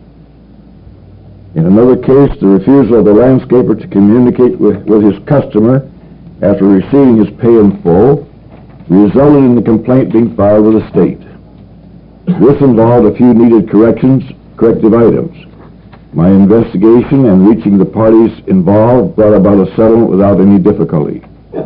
In another case, the refusal of the landscaper to communicate with, with his customer after receiving his pay in full resulted in the complaint being filed with the state. This involved a few needed corrections, corrective items. My investigation and reaching the parties involved brought about a settlement without any difficulty.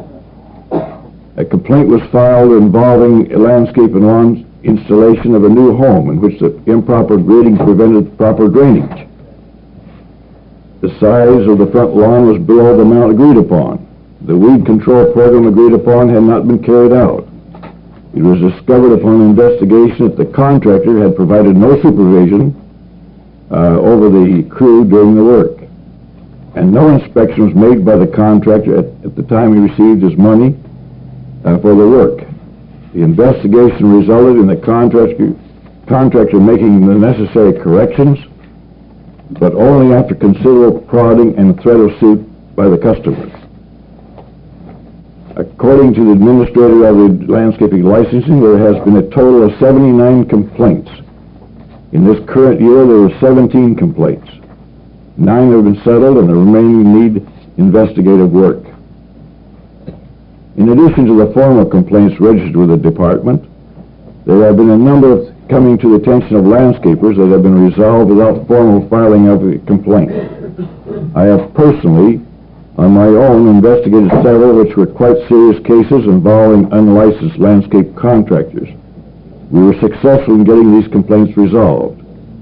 A complaint was filed involving a landscape and lawn installation of a new home in which the improper grading prevented proper drainage. The size of the front lawn was below the amount agreed upon. the weed control program agreed upon had not been carried out. It was discovered upon investigation that the contractor had provided no supervision uh, over the crew during the work, and no inspection was made by the contractor at, at the time he received his money uh, for the work. The investigation resulted in the contractor, contractor making the necessary corrections, but only after considerable prodding and threat of suit by the customers. According to the administrator of the landscaping licensing, there has been a total of seventy-nine complaints. In this current year, there were seventeen complaints. Nine have been settled, and the remaining need investigative work. In addition to the formal complaints registered with the department, there have been a number of coming to the attention of landscapers that have been resolved without formal filing of a complaint. I have personally, on my own, investigated several which were quite serious cases involving unlicensed landscape contractors. We were successful in getting these complaints resolved.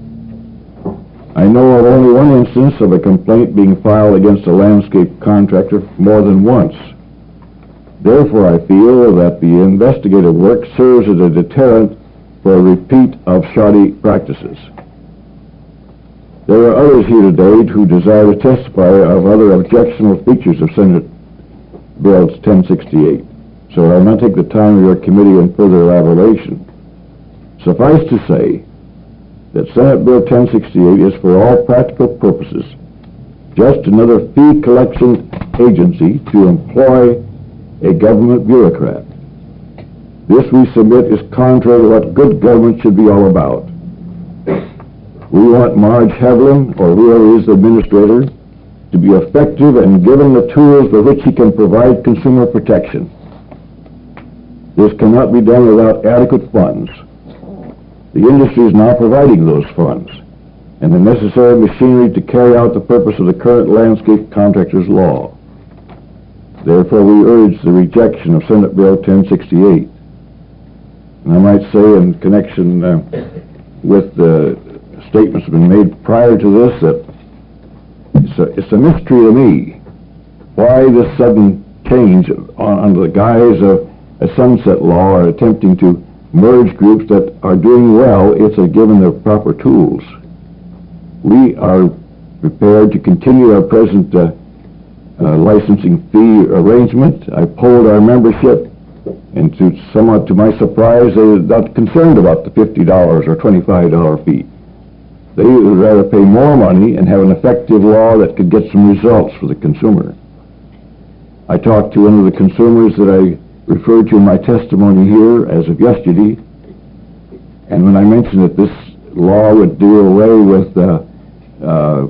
I know of only one instance of a complaint being filed against a landscape contractor more than once. Therefore, I feel that the investigative work serves as a deterrent for a repeat of shoddy practices. There are others here today who desire to testify of other objectionable features of Senate Bill ten sixty-eight, so I'll not take the time of your committee in further elaboration. Suffice to say that Senate Bill ten sixty-eight is, for all practical purposes, just another fee collection agency to employ a government bureaucrat. This, we submit, is contrary to what good government should be all about. We want Marge Havlin, or whoever is the administrator, to be effective and given the tools by which he can provide consumer protection. This cannot be done without adequate funds. The industry is now providing those funds and the necessary machinery to carry out the purpose of the current landscape contractors law. Therefore, we urge the rejection of Senate Bill ten sixty-eight. And I might say, in connection uh, with the statements that have been made prior to this, that it's a, it's a mystery to me why this sudden change on, under the guise of a sunset law or attempting to merge groups that are doing well if they're given the proper tools. We are prepared to continue our present uh, uh, licensing fee arrangement. I polled our membership, and to somewhat to my surprise, they're not concerned about the fifty dollars or twenty-five dollar fee. They would rather pay more money and have an effective law that could get some results for the consumer. I talked to one of the consumers that I referred to in my testimony here as of yesterday, and when I mentioned that this law would do away with uh, uh,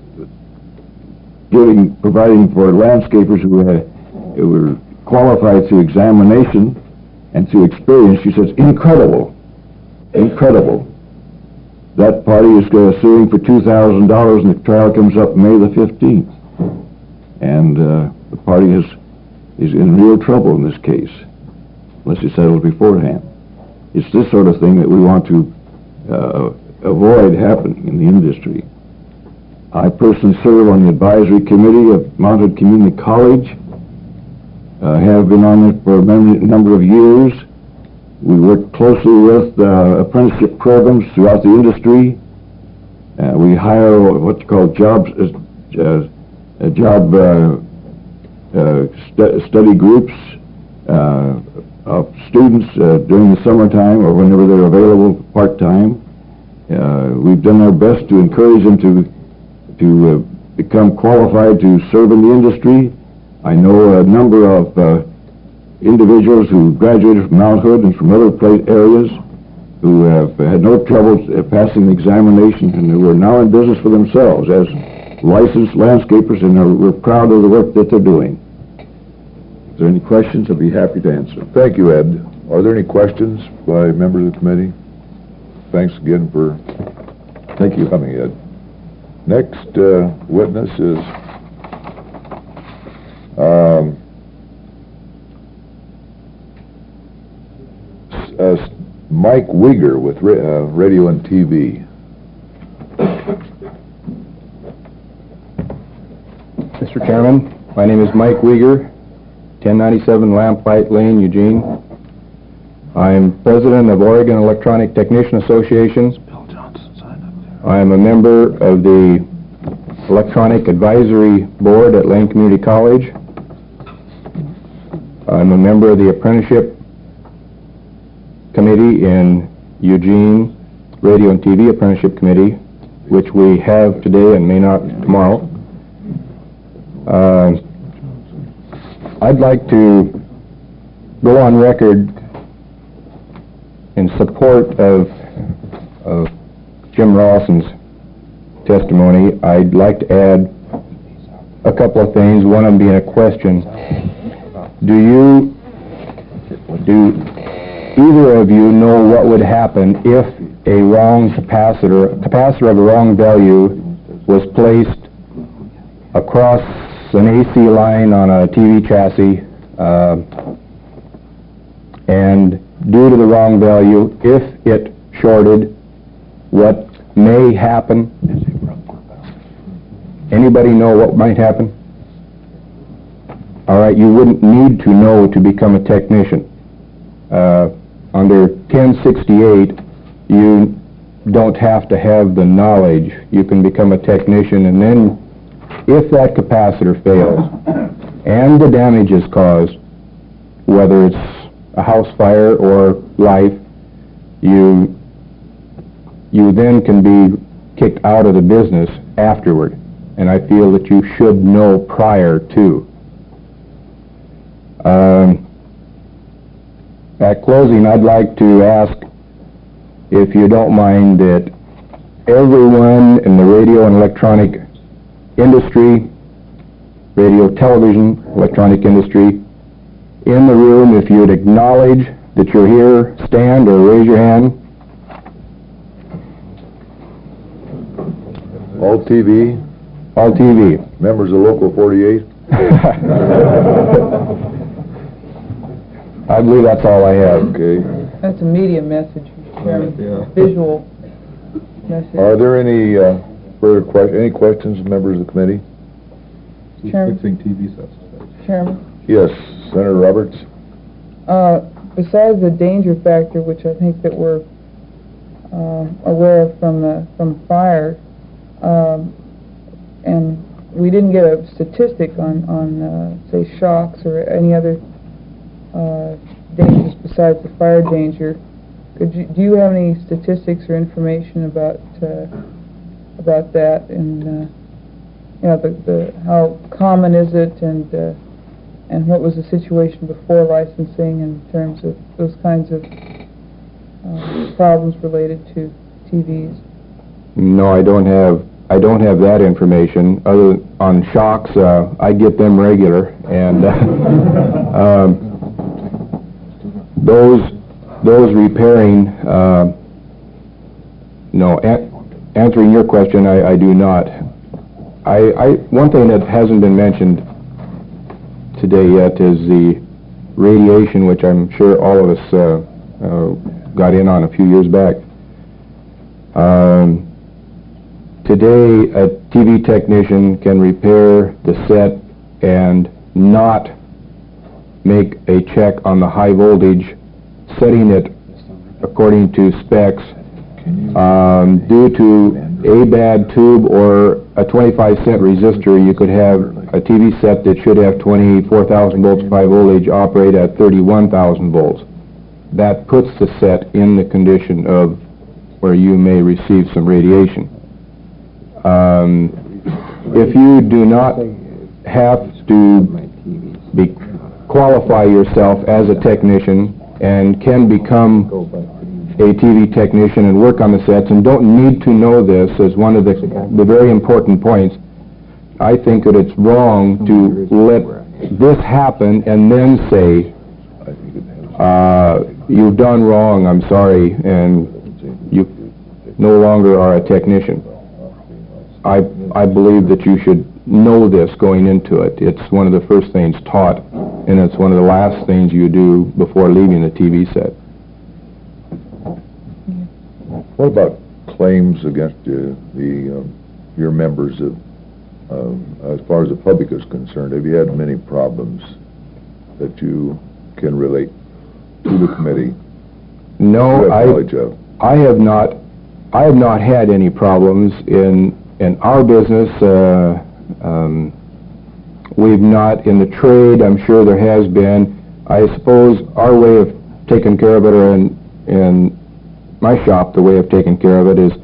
giving, providing for landscapers who, had, who were qualified through examination and through experience, she says, incredible, incredible. That party is uh, suing for two thousand dollars, and the trial comes up May the fifteenth. And uh, the party is, is in real trouble in this case, unless it's settled beforehand. It's this sort of thing that we want to uh, avoid happening in the industry. I personally serve on the advisory committee of Mount Community College. I uh, have been on it for a number of years. We work closely with uh, apprenticeship programs throughout the industry. Uh, we hire what's called jobs, uh, uh, job uh, uh, st study groups uh, of students uh, during the summertime or whenever they're available part-time. Uh, we've done our best to encourage them to to uh, become qualified to serve in the industry. I know a number of uh, individuals who graduated from Mount Hood and from other plate areas who have had no trouble uh, passing the examination, and who are now in business for themselves as licensed landscapers, and are, we're proud of the work that they're doing. If there are any questions, I'll be happy to answer. Thank you, Ed. Are there any questions by members of the committee? Thanks again for Thank you. coming, Ed. Next uh, witness is um, uh, Mike Weger with ra uh, Radio and T V. Mister Chairman, my name is Mike Weger. ten ninety-seven Lamplight Lane, Eugene. I'm president of Oregon Electronic Technician Association. I am a member of the Electronic Advisory Board at Lane Community College. I'm a member of the Apprenticeship Committee in Eugene, Radio and T V Apprenticeship Committee, which we have today and may not tomorrow. Uh, I'd like to go on record in support of, of Jim Rawson's testimony. I'd like to add a couple of things, one of them being a question. Do you, do either of you know what would happen if a wrong capacitor, capacitor of a wrong value was placed across an A C line on a T V chassis, uh, and due to the wrong value, if it shorted, what may happen? Anybody know what might happen? All right, you wouldn't need to know to become a technician. Uh, under ten sixty-eight, you don't have to have the knowledge. You can become a technician, and then if that capacitor fails and the damage is caused, whether it's a house fire or life, you you then can be kicked out of the business afterward. And I feel that you should know prior to. Um, at closing, I'd like to ask, if you don't mind, that everyone in the radio and electronic industry, radio, television, electronic industry, in the room, if you'd acknowledge that you're here, stand or raise your hand. All T V? All T V. Members of Local forty-eight? I believe that's all I have. Okay. That's a media message, Chairman. Yeah. Visual message. Are there any uh, further questions? Any questions, members of the committee? Chairman. Fixing T V sets. Chairman. Yes, Senator Roberts. Uh, besides the danger factor, which I think that we're uh, aware of from the from fire, um, and we didn't get a statistic on on uh, say shocks or any other uh, dangers besides the fire danger. Could you, do you have any statistics or information about uh, about that, and uh, you know the, the how common is it, and uh, and what was the situation before licensing in terms of those kinds of uh, problems related to T Vs? No, I don't have. I don't have that information. Other on shocks, uh, I get them regular, and uh, um, those those repairing. Uh, no, an answering your question, I, I do not. I, I one thing that hasn't been mentioned today yet is the radiation, which I'm sure all of us uh, uh, got in on a few years back. Um, today, a T V technician can repair the set and not make a check on the high voltage, setting it according to specs. Um, due to a bad tube or a twenty-five cent resistor, you could have a T V set that should have twenty-four thousand volts of high voltage operate at thirty-one thousand volts. That puts the set in the condition of where you may receive some radiation. Um, if you do not have to be, qualify yourself as a technician and can become a T V technician and work on the sets and don't need to know this as one of the, the very important points, I think that it's wrong to let this happen and then say, uh, you've done wrong, I'm sorry, and you no longer are a technician. I, I believe that you should know this going into it. It's one of the first things taught, and it's one of the last things you do before leaving the T V set. What about claims against uh, the um, your members of, um, as far as the public is concerned? Have you had many problems that you can relate to the committee? No, you have I, knowledge of? I have not, I have not had any problems in, in our business. Uh, um, we've not, in the trade, I'm sure there has been. I suppose our way of taking care of it, or in, in my shop, the way of taking care of it is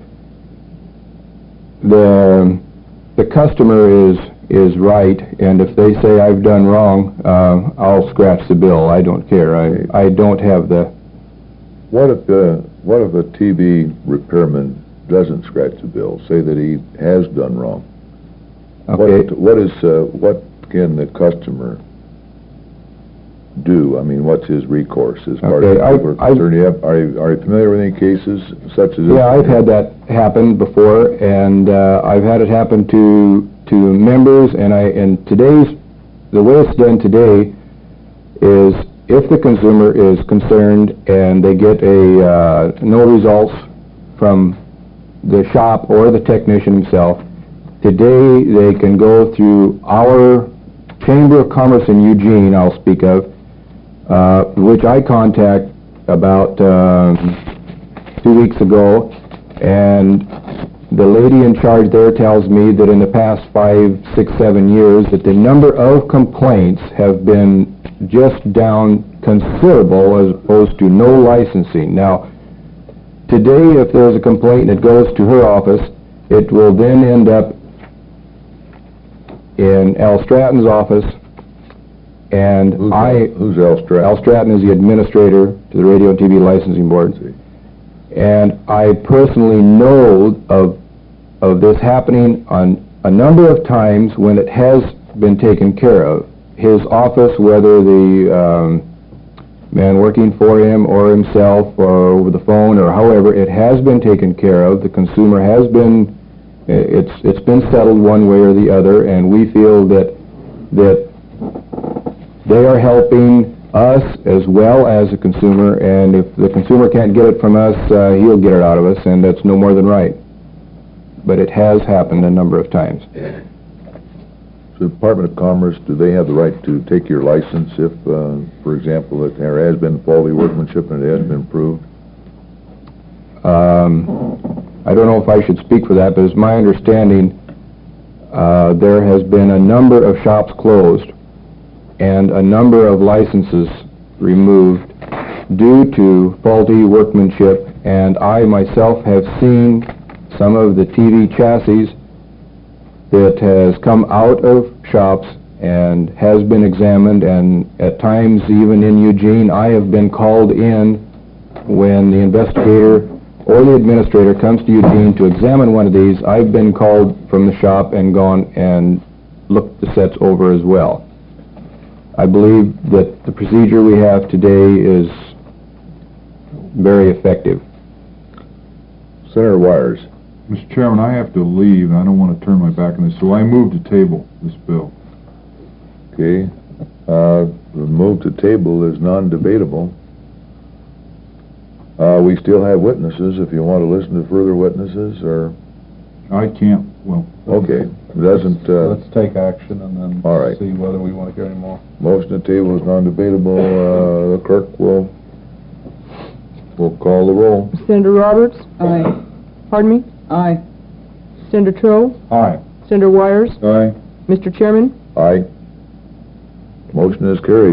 the, the customer is, is right, and if they say I've done wrong, uh, I'll scratch the bill. I don't care. I, I don't have the... What if, uh, what if a T V repairman doesn't scratch the bill, say that he has done wrong? Okay. What, what is, uh, what can the customer do? I mean, what's his recourse as far Okay, as we're I- I- concerned? You have, are you, are you familiar with any cases such as this? Yeah, I've had that happen before, and uh, I've had it happen to to members, and I, and today's, the way it's done today is if the consumer is concerned and they get a, uh, no results from the shop or the technician himself, today they can go through our Chamber of Commerce in Eugene, I'll speak of, uh, which I contact about um, two weeks ago, and the lady in charge there tells me that in the past five, six, seven years that the number of complaints have been just down considerable as opposed to no licensing. Now, today if there's a complaint and it goes to her office, it will then end up in Al Stratton's office, and Who's, I... who's Al Stratton? Al Stratton is the administrator to the Radio and T V Licensing Board. And I personally know of of this happening on a number of times when it has been taken care of. His office, whether the um, man working for him or himself or over the phone or however, it has been taken care of. The consumer has been, it's it's been settled one way or the other, and we feel that that they are helping us as well as the consumer, and if the consumer can't get it from us, uh, he'll get it out of us, and that's no more than right. But it has happened a number of times. So the Department of Commerce, do they have the right to take your license if, uh, for example, that there has been faulty workmanship and it has been proved? Um, I don't know if I should speak for that, but it's my understanding uh, there has been a number of shops closed and a number of licenses removed due to faulty workmanship, and I myself have seen some of the T V chassis that has come out of shops and has been examined, and at times even in Eugene I have been called in when the investigator or the administrator comes to Eugene to examine one of these. I've been called from the shop and gone and looked the sets over as well. I believe that the procedure we have today is very effective. Senator Wires. Mister Chairman, I have to leave, and I don't want to turn my back on this, so I move to table this bill. Okay. Uh, the move to table is non-debatable. Uh, we still have witnesses if you want to listen to further witnesses, or... I can't, well... Okay. Doesn't... Uh, Let's take action and then all right. see whether we want to get any more. Motion to table is non-debatable. Uh, the clerk will... will call the roll. Senator Roberts? Aye. Pardon me? Aye. Senator Troe? Aye. Senator Wires? Aye. Mister Chairman? Aye. Motion is carried.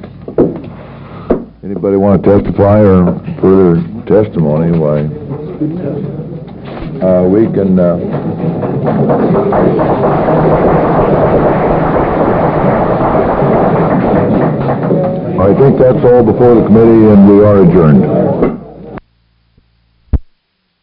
Anybody want to testify or further testimony? Why? Uh, we can, uh, I think that's all before the committee, and we are adjourned.